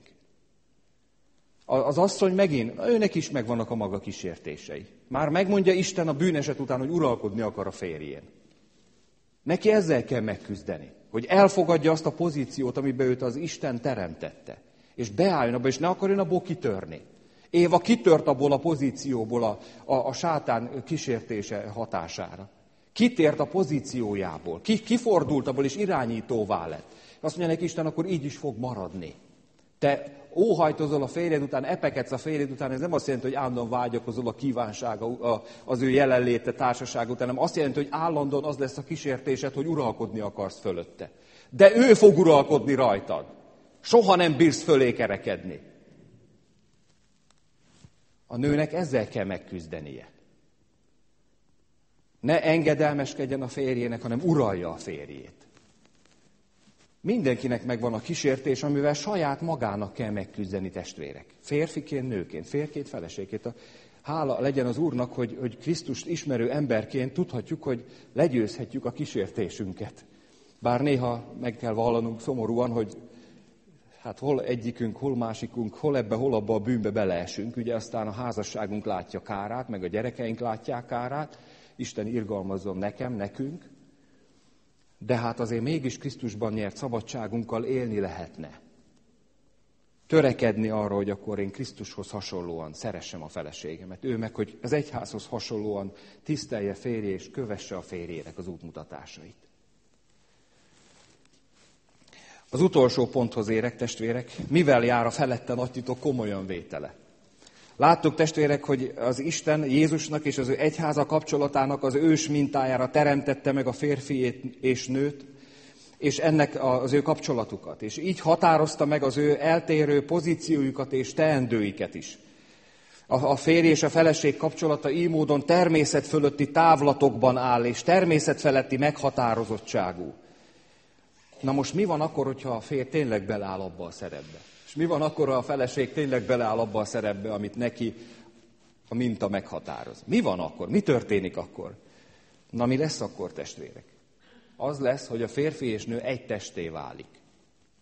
Az asszony megint, őnek is megvannak a maga kísértései. Már megmondja Isten a bűneset után, hogy uralkodni akar a férjén. Neki ezzel kell megküzdeni, hogy elfogadja azt a pozíciót, amiben őt az Isten teremtette. És beálljon abba, és ne akarjon abból kitörni. Éva kitört abból a pozícióból a, a, a sátán kísértése hatására. Kitért a pozíciójából, ki, kifordult abból, és irányítóvá lett. Azt mondja neki Isten, akkor így is fog maradni. Te óhajtozol a férjed után, epekedsz a férjed után, ez nem azt jelenti, hogy állandóan vágyakozol a kívánsága, az ő jelenléte, társaság után, hanem azt jelenti, hogy állandóan az lesz a kísértésed, hogy uralkodni akarsz fölötte. De ő fog uralkodni rajtad. Soha nem bírsz fölé kerekedni. A nőnek ezzel kell megküzdenie. Ne engedelmeskedjen a férjének, hanem uralja a férjét. Mindenkinek megvan a kísértés, amivel saját magának kell megküzdeni, testvérek. Férfiként, nőként, férjként, feleségként. A hála legyen az Úrnak, hogy, hogy Krisztust ismerő emberként tudhatjuk, hogy legyőzhetjük a kísértésünket. Bár néha meg kell vallanunk szomorúan, hogy hát hol egyikünk, hol másikunk, hol ebbe, hol abba a bűnbe beleesünk. Ugye aztán a házasságunk látja kárát, meg a gyerekeink látják kárát. Isten irgalmazzon nekem, nekünk. De hát azért mégis Krisztusban nyert szabadságunkkal élni lehetne. Törekedni arra, hogy akkor én Krisztushoz hasonlóan szeressem a feleségemet. Ő meg, hogy az egyházhoz hasonlóan tisztelje férje és kövesse a férjének az útmutatásait. Az utolsó ponthoz érek, testvérek, mivel jár a felette nagy titok komolyan vétele. Láttuk, testvérek, hogy az Isten Jézusnak és az ő egyháza kapcsolatának az ős mintájára teremtette meg a férfiét és nőt, és ennek az ő kapcsolatukat. És így határozta meg az ő eltérő pozíciójukat és teendőiket is. A férj és a feleség kapcsolata így módon természet fölötti távlatokban áll, és természet feletti meghatározottságú. Na most mi van akkor, hogyha a férj tényleg beleáll abba a szerepbe? És mi van akkor, ha a feleség tényleg beleáll abba a szerepbe, amit neki a minta meghatároz? Mi van akkor? Mi történik akkor? Na, mi lesz akkor, testvérek? Az lesz, hogy a férfi és nő egy testé válik.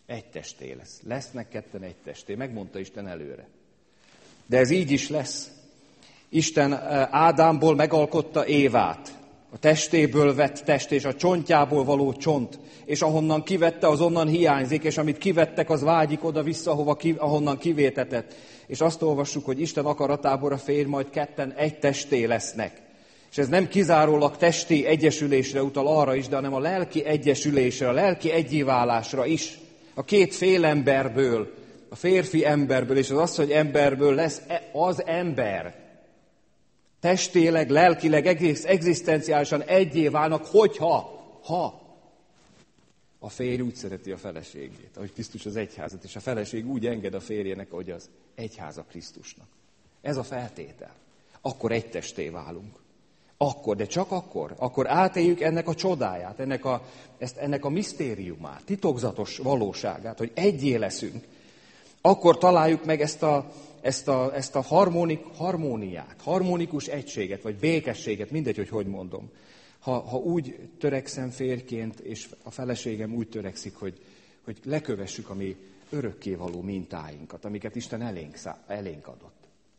Egy testé lesz. Lesznek ketten egy testé. Megmondta Isten előre. De ez így is lesz. Isten Ádámból megalkotta Évát. A testéből vett test, és a csontjából való csont. És ahonnan kivette, az onnan hiányzik, és amit kivettek, az vágyik oda-vissza, ahova ki, ahonnan kivétetett. És azt olvassuk, hogy Isten akaratából a férj majd ketten egy testé lesznek. És ez nem kizárólag testi egyesülésre utal arra is, de hanem a lelki egyesülésre, a lelki egyéválásra is. A két fél emberből, a férfi emberből és az asszony emberből lesz az ember. Testileg, lelkileg, egész egzisztenciálisan egyé válnak, hogyha, ha a férj úgy szereti a feleségét, ahogy Krisztus az egyházat, és a feleség úgy enged a férjének, ahogy az egyháza Krisztusnak. Ez a feltétel. Akkor egy testé válunk. Akkor, de csak akkor, akkor átéljük ennek a csodáját, ennek a, ezt, ennek a misztériumát, titokzatos valóságát, hogy egyé leszünk. Akkor találjuk meg ezt a, ezt a, ezt a harmonik, harmóniát, harmonikus egységet, vagy békességet, mindegy, hogy hogy mondom. Ha, ha úgy törekszem férjként, és a feleségem úgy törekszik, hogy, hogy lekövessük a mi örökkévaló mintáinkat, amiket Isten elénk, elénk adott.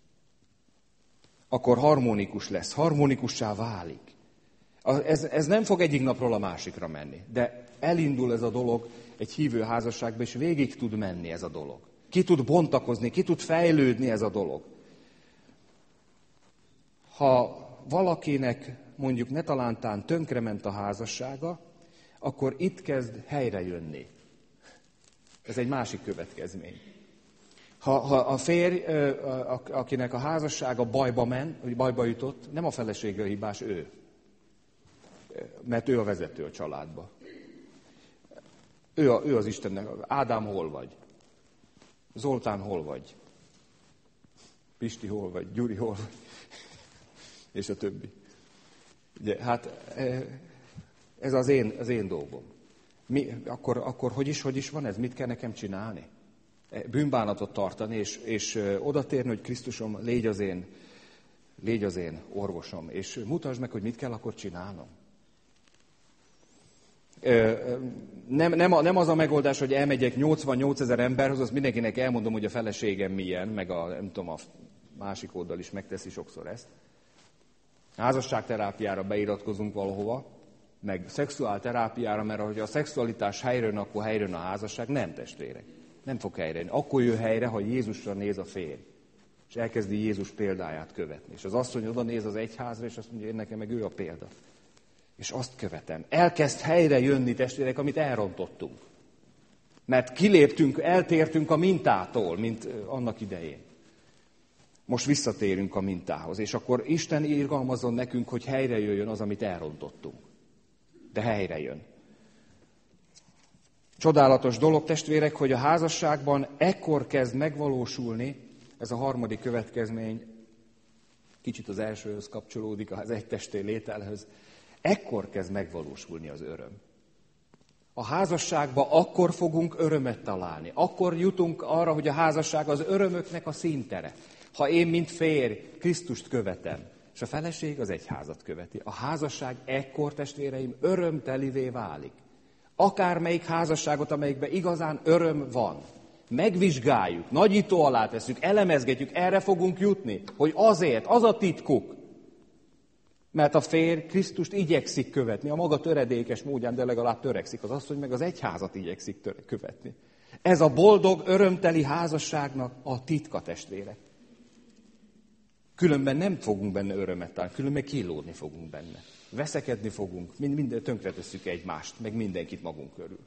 Akkor harmonikus lesz, harmonikussá válik. Ez, ez nem fog egyik napról a másikra menni, de elindul ez a dolog egy hívő házasságba, és végig tud menni ez a dolog. Ki tud bontakozni, ki tud fejlődni ez a dolog. Ha valakinek mondjuk netalántán tönkrement a házassága, akkor itt kezd helyre jönni. Ez egy másik következmény. Ha, ha a férj, akinek a házassága bajba ment, vagy bajba jutott, nem a felesége a hibás, ő. Mert ő a vezető a családba. Ő, a, ő az Istennek. Ádám, hol vagy? Zoltán, hol vagy? Pisti, hol vagy? Gyuri, hol vagy? És a többi. Ugye, hát ez az én, az én dolgom. Mi, akkor, akkor hogy is, hogy is van ez? Mit kell nekem csinálni? Bűnbánatot tartani, és, és odatérni, hogy Krisztusom, légy az én, légy az én orvosom, és mutasd meg, hogy mit kell akkor csinálnom. Nem, nem, nem az a megoldás, hogy elmegyek nyolcvannyolcezer emberhez, az mindenkinek elmondom, hogy a feleségem milyen, meg a, nem tudom, a másik oldal is megteszi sokszor ezt. Házasságterápiára beiratkozunk valahova, meg szexuálterápiára, mert ha a szexualitás helyre, akkor helyre a házasság, nem testvérek. Nem fog helyre jönni. Akkor jön helyre, ha Jézusra néz a férj, és elkezdi Jézus példáját követni. És az asszony oda néz az egyházra, és azt mondja, én nekem meg ő a példa. És azt követem. Elkezd helyre jönni, testvérek, amit elrontottunk. Mert kiléptünk, eltértünk a mintától, mint annak idején. Most visszatérünk a mintához, és akkor Isten irgalmazzon nekünk, hogy helyre jöjjön az, amit elrontottunk. De helyre jön. Csodálatos dolog, testvérek, hogy a házasságban ekkor kezd megvalósulni, ez a harmadik következmény, kicsit az elsőhöz kapcsolódik, az egy testé lételhöz, ekkor kezd megvalósulni az öröm. A házasságban akkor fogunk örömet találni, akkor jutunk arra, hogy a házasság az örömöknek a színtere. Ha én, mint férj, Krisztust követem, és a feleség az egyházat követi, a házasság ekkor, testvéreim, örömtelivé válik. Akármelyik házasságot, amelyikben igazán öröm van, megvizsgáljuk, nagyító alá tesszük, elemezgetjük, erre fogunk jutni, hogy azért, az a titkuk, mert a férj Krisztust igyekszik követni, a maga töredékes módján, de legalább törekszik, az asszony meg az egyházat igyekszik töre- követni. Ez a boldog, örömteli házasságnak a titka, testvérek. Különben nem fogunk benne örömet találni, különben kilódni fogunk benne. Veszekedni fogunk, mind, mind, tönkretesszük egymást, meg mindenkit magunk körül.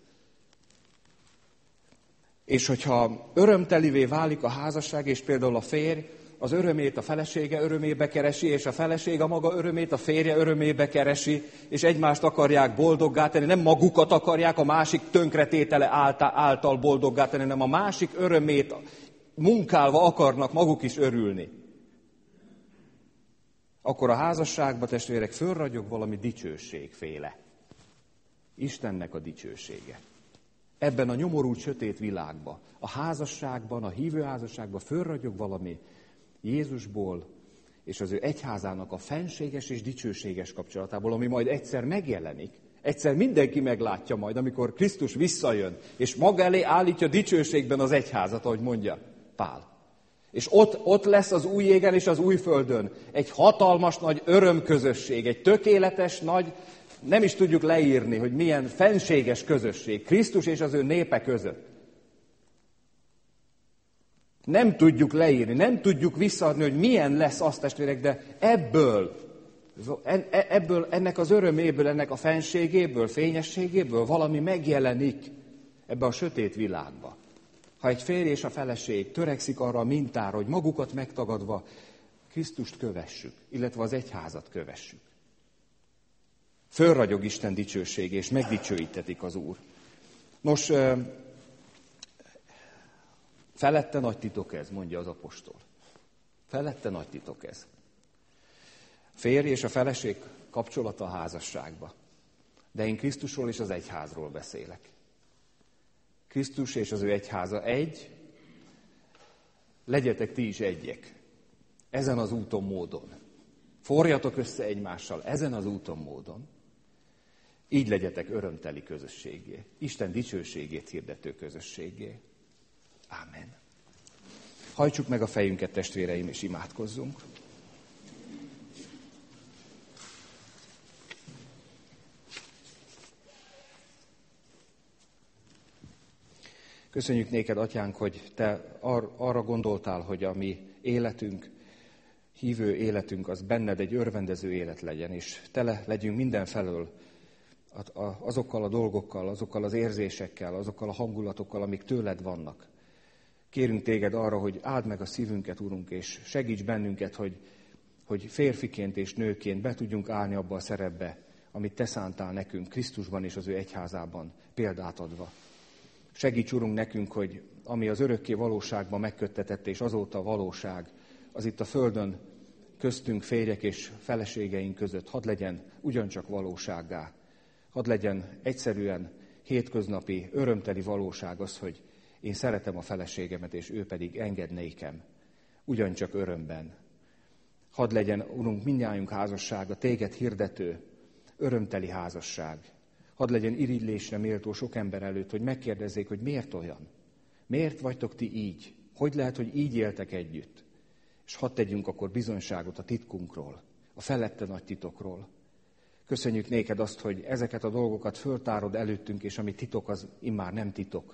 És hogyha örömtelivé válik a házasság, és például a férj az örömét a felesége örömébe keresi, és a feleség a maga örömét a férje örömébe keresi, és egymást akarják boldoggá tenni, nem magukat akarják a másik tönkretétele által boldoggá tenni, hanem a másik örömét munkálva akarnak maguk is örülni. Akkor a házasságba, testvérek, fölragyog valami dicsőségféle. Istennek a dicsősége. Ebben a nyomorult, sötét világban, a házasságban, a hívő házasságban fölragyog valami Jézusból és az ő egyházának a fenséges és dicsőséges kapcsolatából, ami majd egyszer megjelenik. Egyszer mindenki meglátja majd, amikor Krisztus visszajön, és maga elé állítja dicsőségben az egyházat, ahogy mondja Pál. És ott, ott lesz az új égen és az új földön egy hatalmas nagy örömközösség, egy tökéletes nagy, nem is tudjuk leírni, hogy milyen fenséges közösség Krisztus és az ő népe között. Nem tudjuk leírni, nem tudjuk visszaadni, hogy milyen lesz az, testvérek, de ebből, ebből, ennek az öröméből, ennek a fenségéből, fényességéből valami megjelenik ebbe a sötét világba. Ha egy férj és a feleség törekszik arra a mintára, hogy magukat megtagadva Krisztust kövessük, illetve az egyházat kövessük. Fölragyog Isten dicsősége, és megdicsőítetik az Úr. Nos, felette nagy titok ez, mondja az apostol. Felette nagy titok ez. Férj és a feleség kapcsolata a házasságba. De én Krisztusról és az egyházról beszélek. Krisztus és az ő egyháza egy, legyetek ti is egyek. Ezen az úton, módon. Forjatok össze egymással, ezen az úton, módon. Így legyetek örömteli közösségé. Isten dicsőségét hirdető közösségé. Ámen. Hajtsuk meg a fejünket, testvéreim, és imádkozzunk. Köszönjük néked, Atyánk, hogy te ar- arra gondoltál, hogy a mi életünk, hívő életünk, az benned egy örvendező élet legyen, és tele legyünk mindenfelől azokkal a dolgokkal, azokkal az érzésekkel, azokkal a hangulatokkal, amik tőled vannak. Kérünk téged arra, hogy áld meg a szívünket, Urunk, és segíts bennünket, hogy, hogy férfiként és nőként be tudjunk állni abba a szerepbe, amit te szántál nekünk Krisztusban és az ő egyházában, példát adva. Segíts, Urunk, nekünk, hogy ami az örökké valóságban megköttetett, és azóta valóság, az itt a földön köztünk, férjek és feleségeink között hadd legyen ugyancsak valósággá. Hadd legyen egyszerűen hétköznapi, örömteli valóság az, hogy én szeretem a feleségemet, és ő pedig enged nékem, ugyancsak örömben. Hadd legyen, Urunk, mindnyájunk házassága téged hirdető, örömteli házasság. Hadd legyen irigylésre méltó sok ember előtt, hogy megkérdezzék, hogy miért olyan? Miért vagytok ti így? Hogy lehet, hogy így éltek együtt? És hadd tegyünk akkor bizonyságot a titkunkról, a felette nagy titokról. Köszönjük néked azt, hogy ezeket a dolgokat föltárod előttünk, és ami titok, az immár nem titok.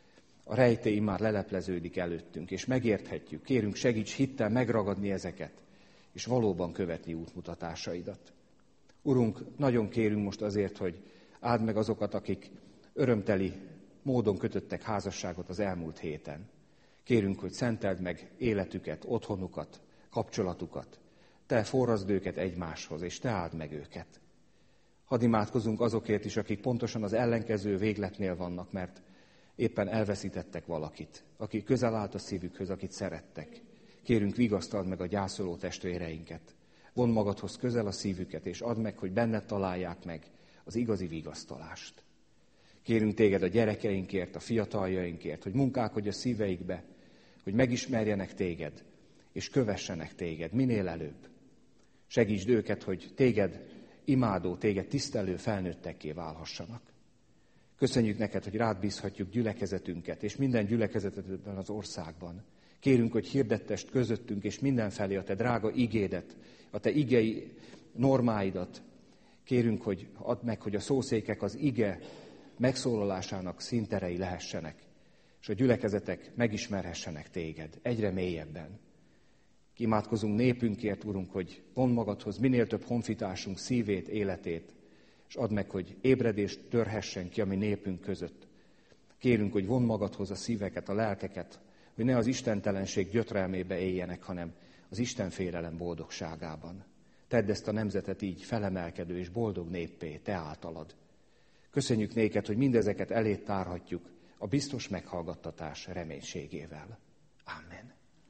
A rejtély immár lelepleződik előttünk, és megérthetjük. Kérünk, segíts hittel megragadni ezeket, és valóban követni útmutatásaidat. Urunk, nagyon kérünk most azért, hogy áld meg azokat, akik örömteli módon kötöttek házasságot az elmúlt héten. Kérünk, hogy szenteld meg életüket, otthonukat, kapcsolatukat. Te forraszd őket egymáshoz, és te áld meg őket. Hadd imádkozunk azokért is, akik pontosan az ellenkező végletnél vannak, mert éppen elveszítettek valakit, aki közel állt a szívükhöz, akit szerettek. Kérünk, vigasztald meg a gyászoló testvéreinket. Vondd magadhoz közel a szívüket, és add meg, hogy benned találják meg az igazi vigasztalást. Kérünk téged a gyerekeinkért, a fiataljainkért, hogy munkálkodj a szíveikbe, hogy megismerjenek téged, és kövessenek téged minél előbb. Segítsd őket, hogy téged imádó, téged tisztelő felnőttekké válhassanak. Köszönjük neked, hogy rád bízhatjuk gyülekezetünket, és minden gyülekezetet ebben az országban. Kérünk, hogy hirdettest közöttünk, és mindenfelé a te drága igédet, a te igei normáidat. Kérünk, hogy add meg, hogy a szószékek az ige megszólalásának színterei lehessenek, és a gyülekezetek megismerhessenek téged egyre mélyebben. Imádkozunk népünkért, Urunk, hogy vondd magadhoz minél több honfitársunk szívét, életét, és add meg, hogy ébredést törhessen ki a mi népünk között. Kérünk, hogy vondd magadhoz a szíveket, a lelkeket, hogy ne az istentelenség gyötrelmébe éljenek, hanem az Istenfélelem boldogságában. Tedd ezt a nemzetet így felemelkedő és boldog néppé, te általad. Köszönjük néked, hogy mindezeket elét tárhatjuk a biztos meghallgattatás reménységével. Amen.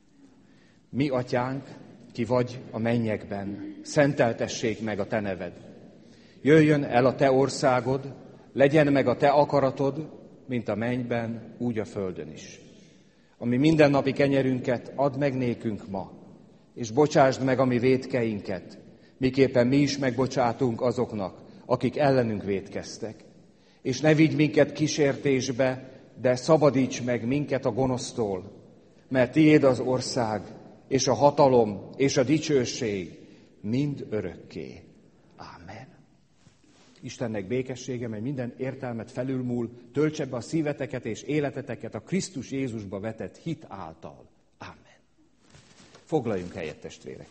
Mi, Atyánk, ki vagy a mennyekben, szenteltessék meg a te neved. Jöjjön el a te országod, legyen meg a te akaratod, mint a mennyben, úgy a földön is. Ami mindennapi kenyerünket add meg nékünk ma, és bocsásd meg a mi vétkeinket, miképpen mi is megbocsátunk azoknak, akik ellenünk vétkeztek. És ne vigy minket kísértésbe, de szabadíts meg minket a gonosztól, mert tiéd az ország, és a hatalom, és a dicsőség mind örökké. Ámen. Istennek békessége, mely minden értelmet felülmúl, töltse be a szíveteket és életeteket a Krisztus Jézusba vetett hit által. Ámen. Foglaljunk helyet, testvérek!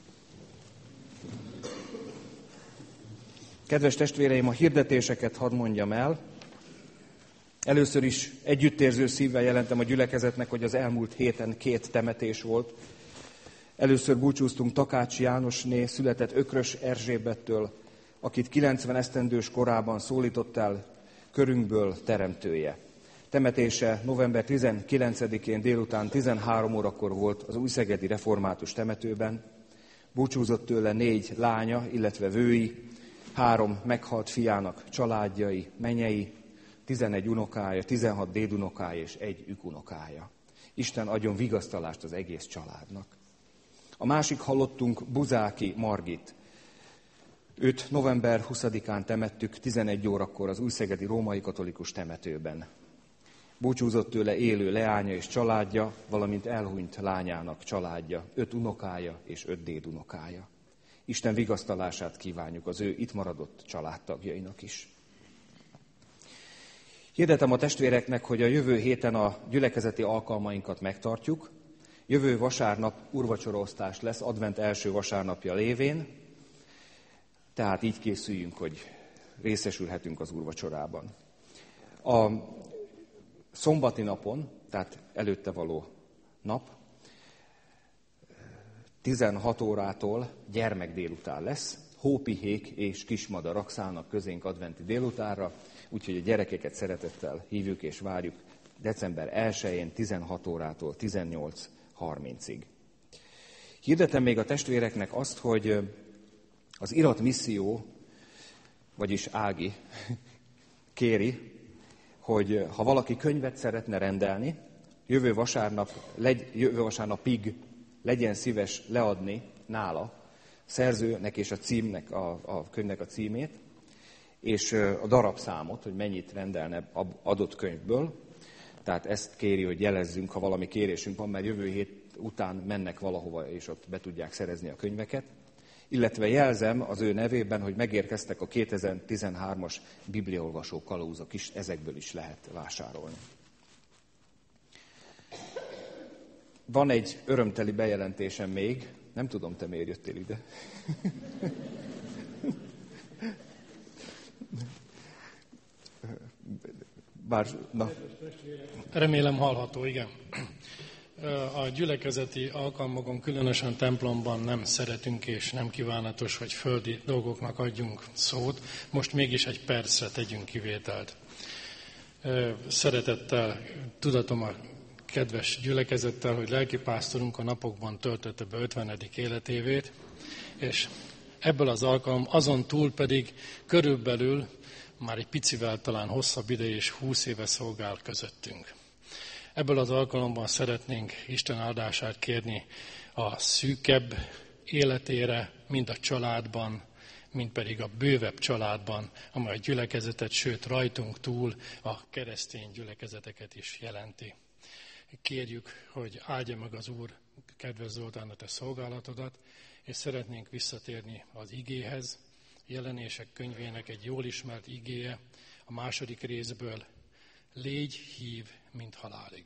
Kedves testvéreim, a hirdetéseket hadd mondjam el. Először is együttérző szívvel jelentem a gyülekezetnek, hogy az elmúlt héten két temetés volt. Először búcsúztunk Takács Jánosné, született Ökrös Erzsébettől, akit kilencven esztendős korában szólított el körünkből teremtője. Temetése november tizenkilencedikén délután tizenhárom órakor volt az Újszegedi Református temetőben. Búcsúzott tőle négy lánya, illetve vői, három meghalt fiának családjai, menyei, tizenegy unokája, tizenhat dédunokája és egy ükunokája. Isten adjon vigasztalást az egész családnak. A másik halottunk Buzáki Margit. Őt november huszadikán temettük tizenegy órakor az Újszegedi Római Katolikus temetőben. Búcsúzott tőle élő leánya és családja, valamint elhunyt lányának családja, öt unokája és öt dédunokája. Isten vigasztalását kívánjuk az ő itt maradott családtagjainak is. Hirdetem a testvéreknek, hogy a jövő héten a gyülekezeti alkalmainkat megtartjuk. Jövő vasárnap úrvacsoraosztás lesz, advent első vasárnapja lévén, tehát így készüljünk, hogy részesülhetünk az úrvacsorában. A szombati napon, tehát előtte való nap, tizenhat órától gyermek délután lesz, hópihék és kismadarak szállnak közénk adventi délutánra, úgyhogy a gyerekeket szeretettel hívjuk és várjuk december elsején tizenhat órától tizennyolc harmincig. Hirdetem még a testvéreknek azt, hogy az Irat Misszió, vagyis Ági kéri, hogy ha valaki könyvet szeretne rendelni, jövő vasárnap, legy, jövő vasárnapig legyen szíves leadni nála szerzőnek és a címnek, a, a könyvnek a címét, és a darabszámot, hogy mennyit rendelne adott könyvből. Tehát ezt kéri, hogy jelezzünk, ha valami kérésünk van, mert jövő hét után mennek valahova, és ott be tudják szerezni a könyveket. Illetve jelzem az ő nevében, hogy megérkeztek a kétezer-tizenhármas bibliaolvasó kalauzok is, ezekből is lehet vásárolni. Van egy örömteli bejelentésem még, nem tudom, te miért jöttél ide. Bár, na. Remélem hallható, igen. A gyülekezeti alkalmakon, különösen templomban nem szeretünk és nem kívánatos, hogy földi dolgoknak adjunk szót. Most mégis egy percre tegyünk kivételt. Szeretettel tudatom a kedves gyülekezettel, hogy lelkipásztorunk a napokban töltötte be ötvenedik életévét, és ebből az alkalom azon túl pedig körülbelül már egy picivel talán hosszabb ideje és húsz éve szolgál közöttünk. Ebből az alkalomban szeretnénk Isten áldását kérni a szűkebb életére, mind a családban, mind pedig a bővebb családban, amely a gyülekezetet, sőt rajtunk túl a keresztény gyülekezeteket is jelenti. Kérjük, hogy áldja meg az Úr, kedves Zoltán, a te szolgálatodat, és szeretnénk visszatérni az igéhez. Jelenések könyvének egy jól ismert igéje, a második részből: légy hív, mint halálig.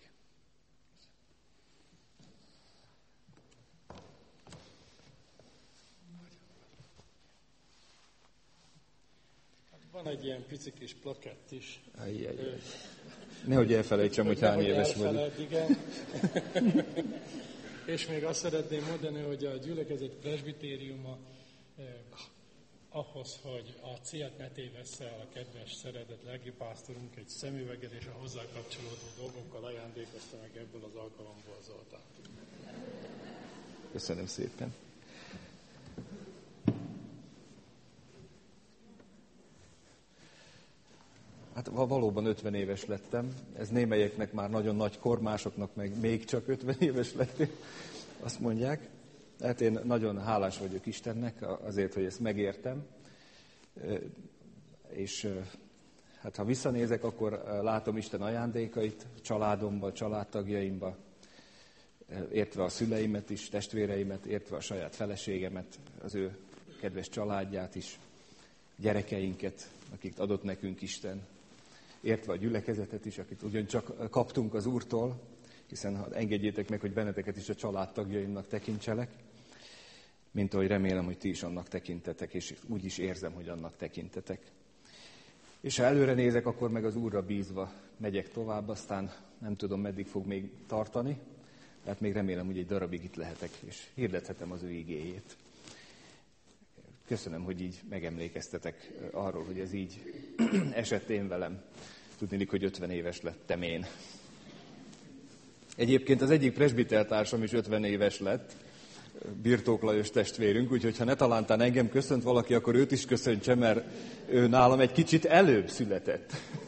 Van egy ilyen pici kis plakett is. Ajjajjaj. Nehogy elfelejtsem, hogy hány éves vagyok. Igen. És még azt szeretném mondani, hogy a gyülekezet presbitériuma eh, ahhoz, hogy a célt ne tévessze el a kedves, szeretett lelkipásztorunk, egy szemüveggel és a hozzá kapcsolódó dolgokkal ajándékozta meg ebből az alkalomból Zoltán. Köszönöm szépen. Hát valóban ötven éves lettem. Ez némelyeknek már nagyon nagy kor, másoknak meg még csak ötven éves lettem, azt mondják. Hát én nagyon hálás vagyok Istennek azért, hogy ezt megértem. és hát ha visszanézek, akkor látom Isten ajándékait családomba, családtagjaimba, értve a szüleimet is, testvéreimet, értve a saját feleségemet, az ő kedves családját is, gyerekeinket, akik adott nekünk Isten, értve a gyülekezetet is, akit ugyancsak kaptunk az Úrtól, hiszen ha engedjétek meg, hogy benneteket is a családtagjaimnak tekintselek, mint ahogy remélem, hogy ti is annak tekintetek, és úgy is érzem, hogy annak tekintetek. És ha előre nézek, akkor meg az Úrra bízva megyek tovább, aztán nem tudom, meddig fog még tartani, tehát még remélem, hogy egy darabig itt lehetek, és hirdethetem az ő igéjét. Köszönöm, hogy így megemlékeztetek arról, hogy ez így esett én velem. Tudniillik, hogy ötven éves lettem én. Egyébként az egyik presbitertársam is ötven éves lett, Birtók Lajos testvérünk, úgyhogy ha ne talántán engem köszönt valaki, akkor őt is köszöntse, mert ő nálam egy kicsit előbb született.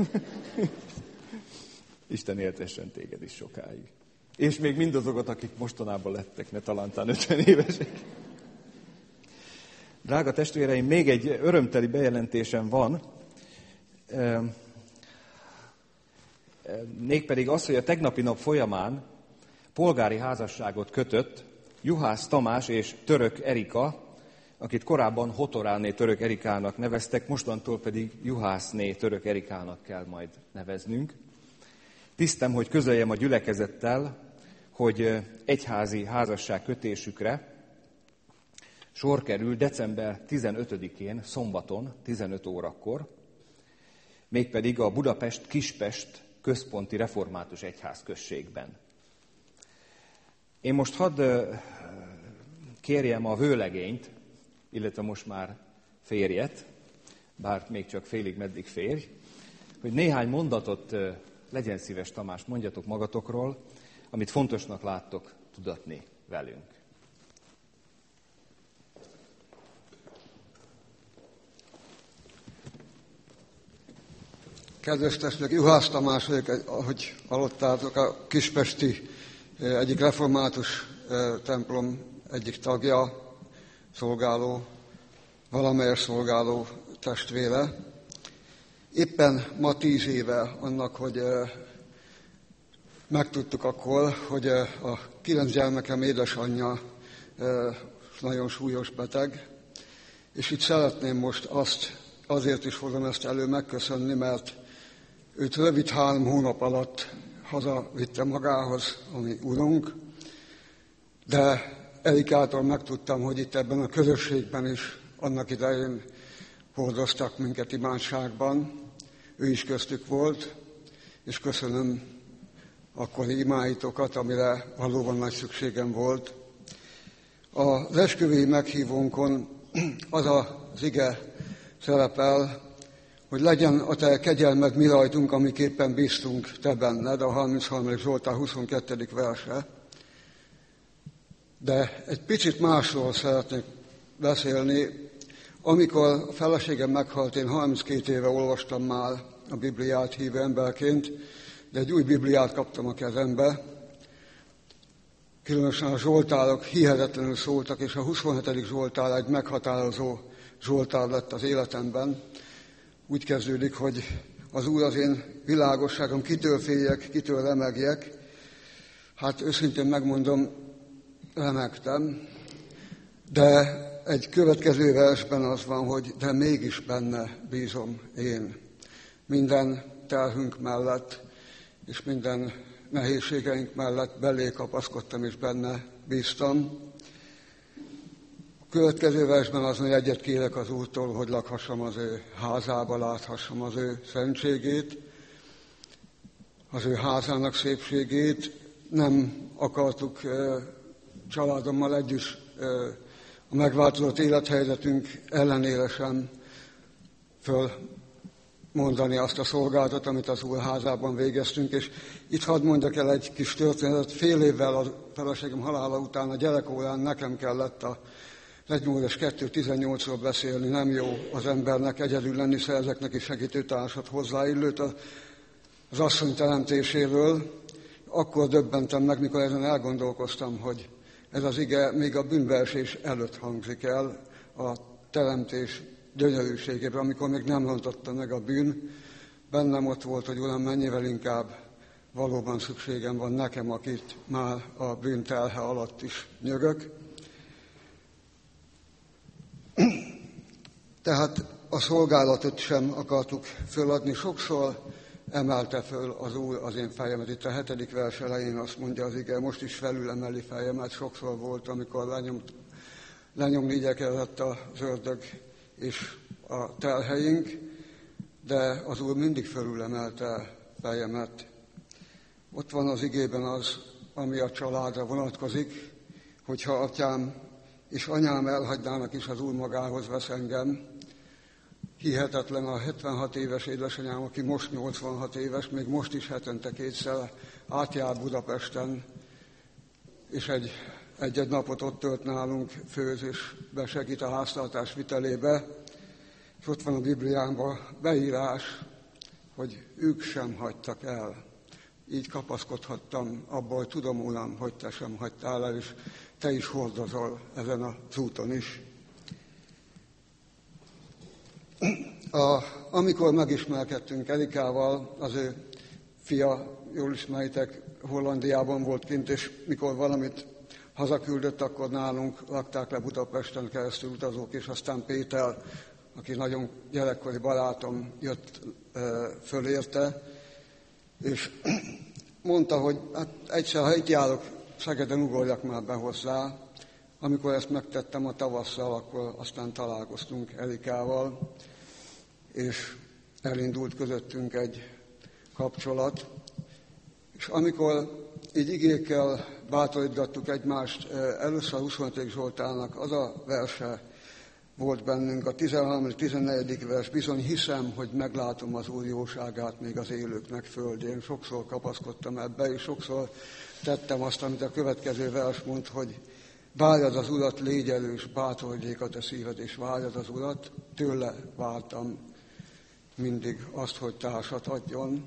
Isten éltessen téged is sokáig. És még mindazokat, akik mostanában lettek, ne talántán ötven évesek. Drága testvéreim, még egy örömteli bejelentésem van, mégpedig az, hogy a tegnapi nap folyamán polgári házasságot kötött Juhász Tamás és Török Erika, akit korábban Hotorálné Török Erikának neveztek, mostantól pedig Juhászné Török Erikának kell majd neveznünk. Tisztem, hogy közöljem a gyülekezettel, hogy egyházi házasság kötésükre sor kerül december tizenötödikén, szombaton, tizenöt órakor, mégpedig a Budapest-Kispest központi református egyházközségben. Én most hadd kérjem a vőlegényt, illetve most már férjet, bár még csak félig meddig férj, hogy néhány mondatot legyen szíves, Tamás, mondjatok magatokról, amit fontosnak láttok tudatni velünk. Kedves testvérek, Juhász Tamás vagyok, ahogy hallottátok, a kispesti egyik református templom egyik tagja, szolgáló, valamelyes szolgáló testvére. Éppen ma tíz éve annak, hogy megtudtuk akkor, hogy a kilenc gyermekem édesanyja nagyon súlyos beteg, és itt szeretném most azt, azért is fogom ezt elő megköszönni, mert őt rövid három hónap alatt hazavitte magához a mi Urunk, de Erikától megtudtam, hogy itt ebben a közösségben is annak idején hordoztak minket imádságban, ő is köztük volt, és köszönöm akkori imáitokat, amire valóban nagy szükségem volt. Az esküvői meghívónkon az az ige szerepel, hogy legyen a te kegyelmed mi rajtunk, amiképpen bíztunk te benned, a harmincharmadik Zsoltár huszonkettedik verse. De egy picit másról szeretnék beszélni. Amikor a feleségem meghalt, én harminckét éve olvastam már a Bibliát hívő emberként, de egy új Bibliát kaptam a kezembe. Különösen a zsoltárok hihetetlenül szóltak, és a huszonhetedik Zsoltár egy meghatározó zsoltár lett az életemben. Úgy kezdődik, hogy az Úr az én világosságom, kitől féljek, kitől remegjek. Hát őszintén megmondom, remegtem, de egy következő versben az van, hogy de mégis benne bízom én. Minden terhünk mellett, és minden nehézségeink mellett belé kapaszkodtam, és benne bíztam. A következő versben az, hogy egyet kérek az Úrtól, hogy lakhassam az ő házába, láthassam az ő szentségét, az ő házának szépségét. Nem akartuk családommal együtt a megváltozott élethelyzetünk ellenére sem fölmondani azt a szolgálatot, amit az Úr házában végeztünk, és itt hadd mondjak el egy kis történetet. Fél évvel a feleségem halála után a gyerekórán nekem kellett a egy Mózes kettő tizennyolcról beszélni, nem jó az embernek egyedül lenni, szerzek neki segítőtársat, hozzáillőt az asszony teremtéséről. Akkor döbbentem meg, mikor ezen elgondolkoztam, hogy ez az ige még a bűnbeesés előtt hangzik el, a teremtés gyönyörűségében, amikor még nem rontotta meg a bűn. Bennem ott volt, hogy Uram, mennyivel inkább valóban szükségem van nekem, akit már a bűn terhe alatt is nyögök. Tehát a szolgálatot sem akartuk föladni. Sokszor emelte föl az Úr az én fejemet. Itt a hetedik vers elején azt mondja az ige, most is felülemeli fejemet. Sokszor volt, amikor lenyomt, lenyomni igyekezett az ördög és a terheink, de az Úr mindig felülemelte fejemet. Ott van az igében az, ami a családra vonatkozik, hogyha atyám és anyám elhagynának is, az Úr magához vesz engem. Hihetetlen, a hetvenhat éves édesanyám, aki most nyolcvanhat éves, még most is hetente kétszer átjár Budapesten, és egy, egy-egy napot ott tölt nálunk, főz és besegít a háztartás vitelébe. És ott van a Bibliámban beírás, hogy ők sem hagytak el. Így kapaszkodhattam abból, hogy tudom, Uram, hogy te sem hagytál el, és te is hordozol ezen az úton is. A, amikor megismerkedtünk Erikával, az ő fia, jól ismeritek, Hollandiában volt kint, és mikor valamit hazaküldött, akkor nálunk lakták le Budapesten keresztül utazók, és aztán Péter, aki nagyon gyerekkori barátom, jött e, föl érte, és mondta, hogy hát egyszer, ha itt járok, Szegeden ugorjak már be hozzá. Amikor ezt megtettem a tavasszal, akkor aztán találkoztunk Erikával, és elindult közöttünk egy kapcsolat. És amikor így igékkel bátorítgattuk egymást, először a huszonötödik Zsoltárnak az a verse volt bennünk, a tizenharmadik tizennegyedik vers, bizony hiszem, hogy meglátom az Úr jóságát még az élőknek földjén. Sokszor kapaszkodtam ebbe, és sokszor tettem azt, amit a következő vers mond, hogy várjad az Urat, légy erős, bátorodjék a te szíved, és várjad az Urat. Tőle vártam mindig azt, hogy társat adjon.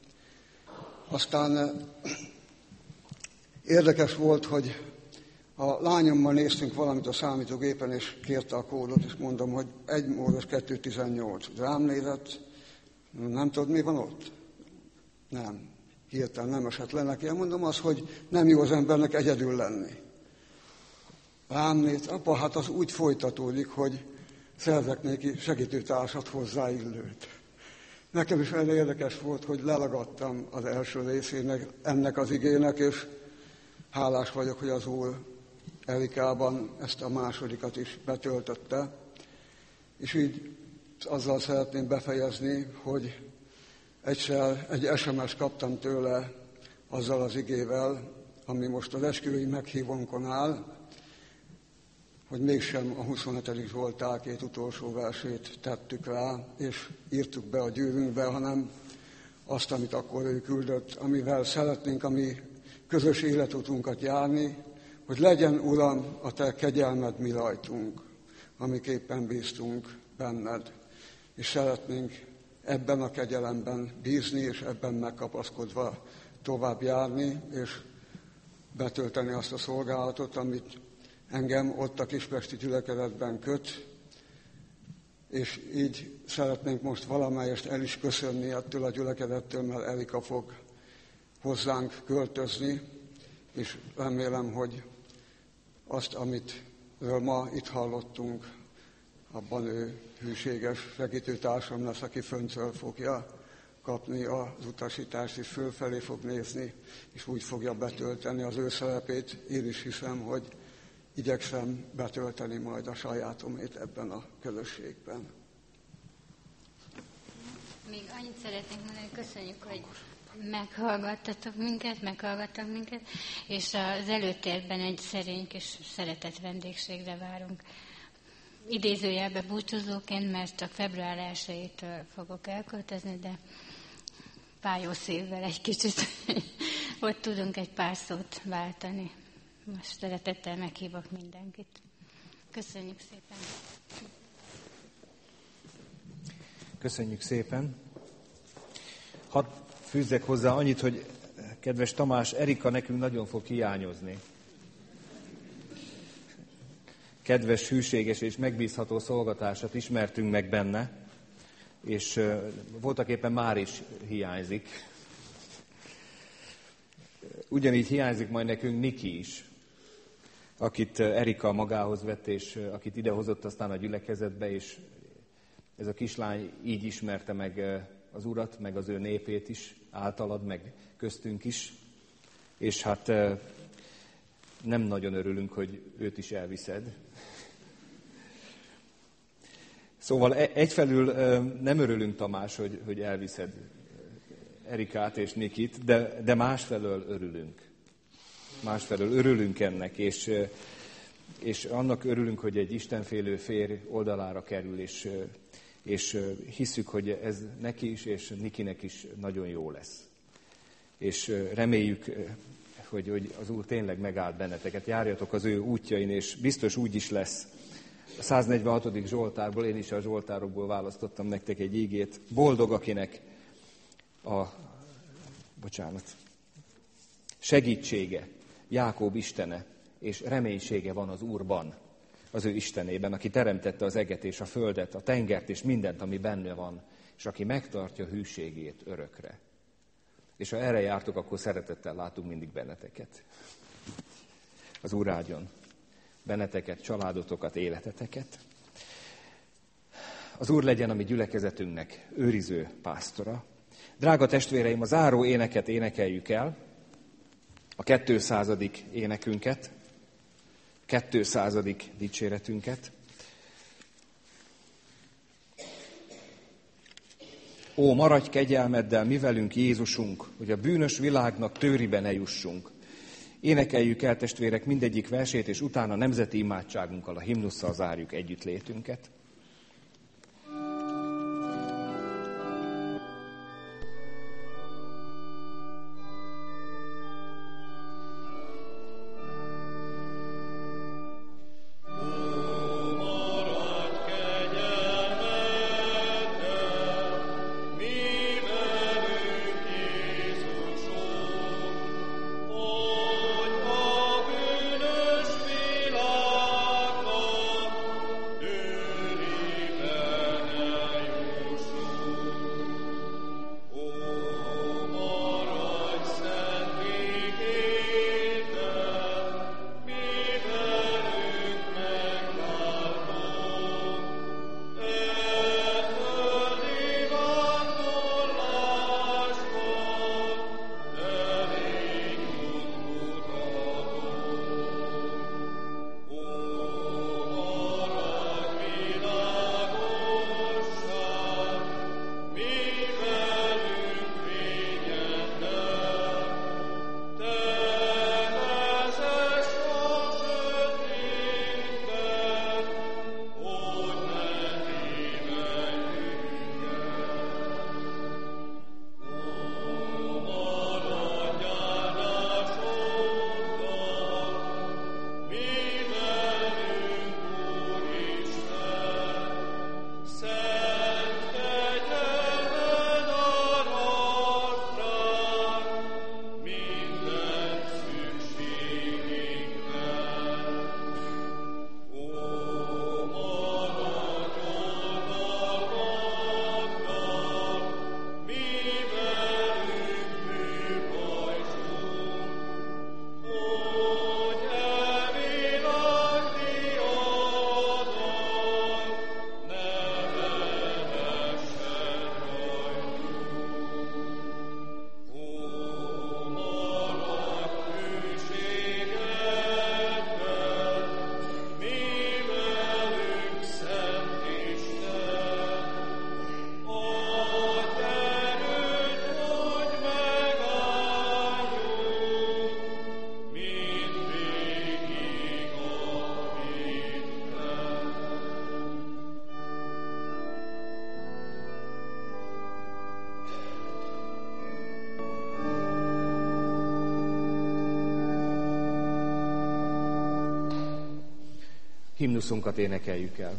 Aztán érdekes volt, hogy a lányommal néztünk valamit a számítógépen, és kérte a kódot, és mondom, hogy egy módos kettő tizennyolc. Rám nézett, nem tudod, mi van ott? Nem. Hirtelen nem esett le neki. Mondom azt, hogy nem jó az embernek egyedül lenni. Rám néz, apa, hát az úgy folytatódik, hogy szerzek néki segítőtársat hozzáillőt. Nekem is elég érdekes volt, hogy lelagadtam az első részének, ennek az igének, és hálás vagyok, hogy az Úr Erikában ezt a másodikat is betöltötte. És így azzal szeretném befejezni, hogy egyszer egy es em es kaptam tőle azzal az igével, ami most az esküvői meghívónkon áll, hogy mégsem a huszonhetedik Zsoltár két utolsó versét tettük rá, és írtuk be a gyűrűnkbe, hanem azt, amit akkor ő küldött, amivel szeretnénk a mi közös életutunkat járni, hogy legyen, Uram, a te kegyelmed mi rajtunk, amiképpen bíztunk benned. És szeretnénk ebben a kegyelemben bízni, és ebben megkapaszkodva tovább járni, és betölteni azt a szolgálatot, amit engem ott a kispesti gyülekezetben köt, és így szeretnénk most valamelyest el is köszönni ettől a gyülekezettől, mert Erika fog hozzánk költözni, és remélem, hogy azt, amit ma itt hallottunk, abban ő hűséges segítőtársam lesz, aki föntről fogja kapni az utasítást, és fölfelé fog nézni, és úgy fogja betölteni az ő szerepét. Én is hiszem, hogy igyekszem betölteni majd a sajátomét ebben a közösségben. Még annyit szeretnénk mondani, hogy köszönjük, hogy meghallgattatok minket, meghallgattak minket, és az előtérben egy szerény és szeretett vendégségre várunk. Idézőjelbe búcsúzóként, mert csak február elsejétől fogok elköltözni, de fájó szívvel egy kicsit, hogy tudunk egy pár szót váltani. Most szeretettel meghívok mindenkit. Köszönjük szépen! Köszönjük szépen! Hadd fűzzek hozzá annyit, hogy kedves Tamás, Erika nekünk nagyon fog hiányozni. kedves, hűséges és megbízható szolgatársat ismertünk meg benne, és voltak éppen már is hiányzik. Ugyanígy hiányzik majd nekünk Niki is, akit Erika magához vett, és akit idehozott aztán a gyülekezetbe, és ez a kislány így ismerte meg az Urat, meg az ő népét is, általad, meg köztünk is. És hát nem nagyon örülünk, hogy őt is elviszed. Szóval egyfelül nem örülünk, Tamás, hogy, hogy elviszed Erikát és Nikit, de, de másfelől örülünk. Másfelől örülünk ennek, és, és annak örülünk, hogy egy istenfélő férj oldalára kerül, és, és hisszük, hogy ez neki is, és Nikinek is nagyon jó lesz. És reméljük, hogy, hogy az Úr tényleg megáld benneteket. Járjatok az ő útjain, és biztos úgy is lesz. A száznegyvenhatodik Zsoltárból, én is a Zsoltárokból választottam nektek egy ígét. Boldog, akinek a, bocsánat, segítsége, Jákób Istene, és reménysége van az Úrban, az ő Istenében, aki teremtette az eget és a földet, a tengert és mindent, ami benne van, és aki megtartja hűségét örökre. És ha erre jártok, akkor szeretettel látunk mindig benneteket. Az Úr áldjon benneteket, családotokat, életeteket. Az Úr legyen a mi gyülekezetünknek őriző pásztora. Drága testvéreim, a záró éneket énekeljük el, a kétszázadik énekünket, kétszázadik dicséretünket. Ó, maradj kegyelmeddel mi velünk, Jézusunk, hogy a bűnös világnak tőribe ne jussunk. Énekeljük el, testvérek, mindegyik versét, és utána nemzeti imádságunkkal, a himnusszal zárjuk együttlétünket. Himnuszunkat énekeljük el.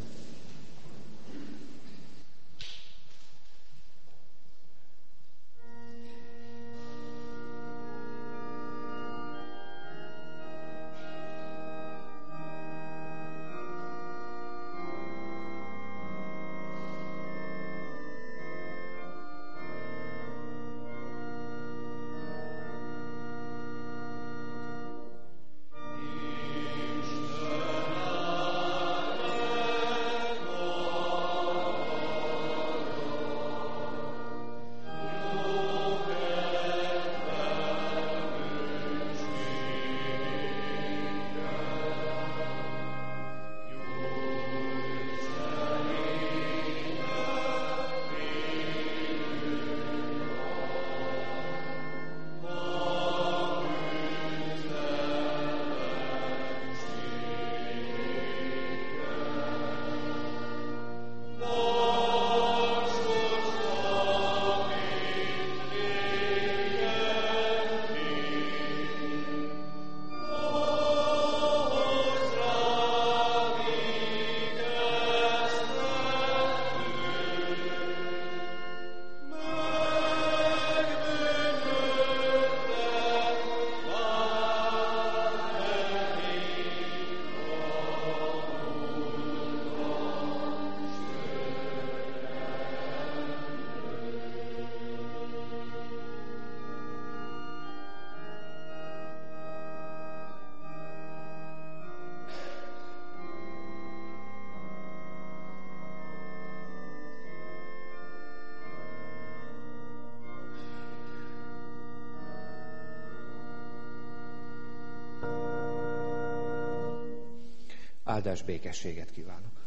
áldás békességet kívánok.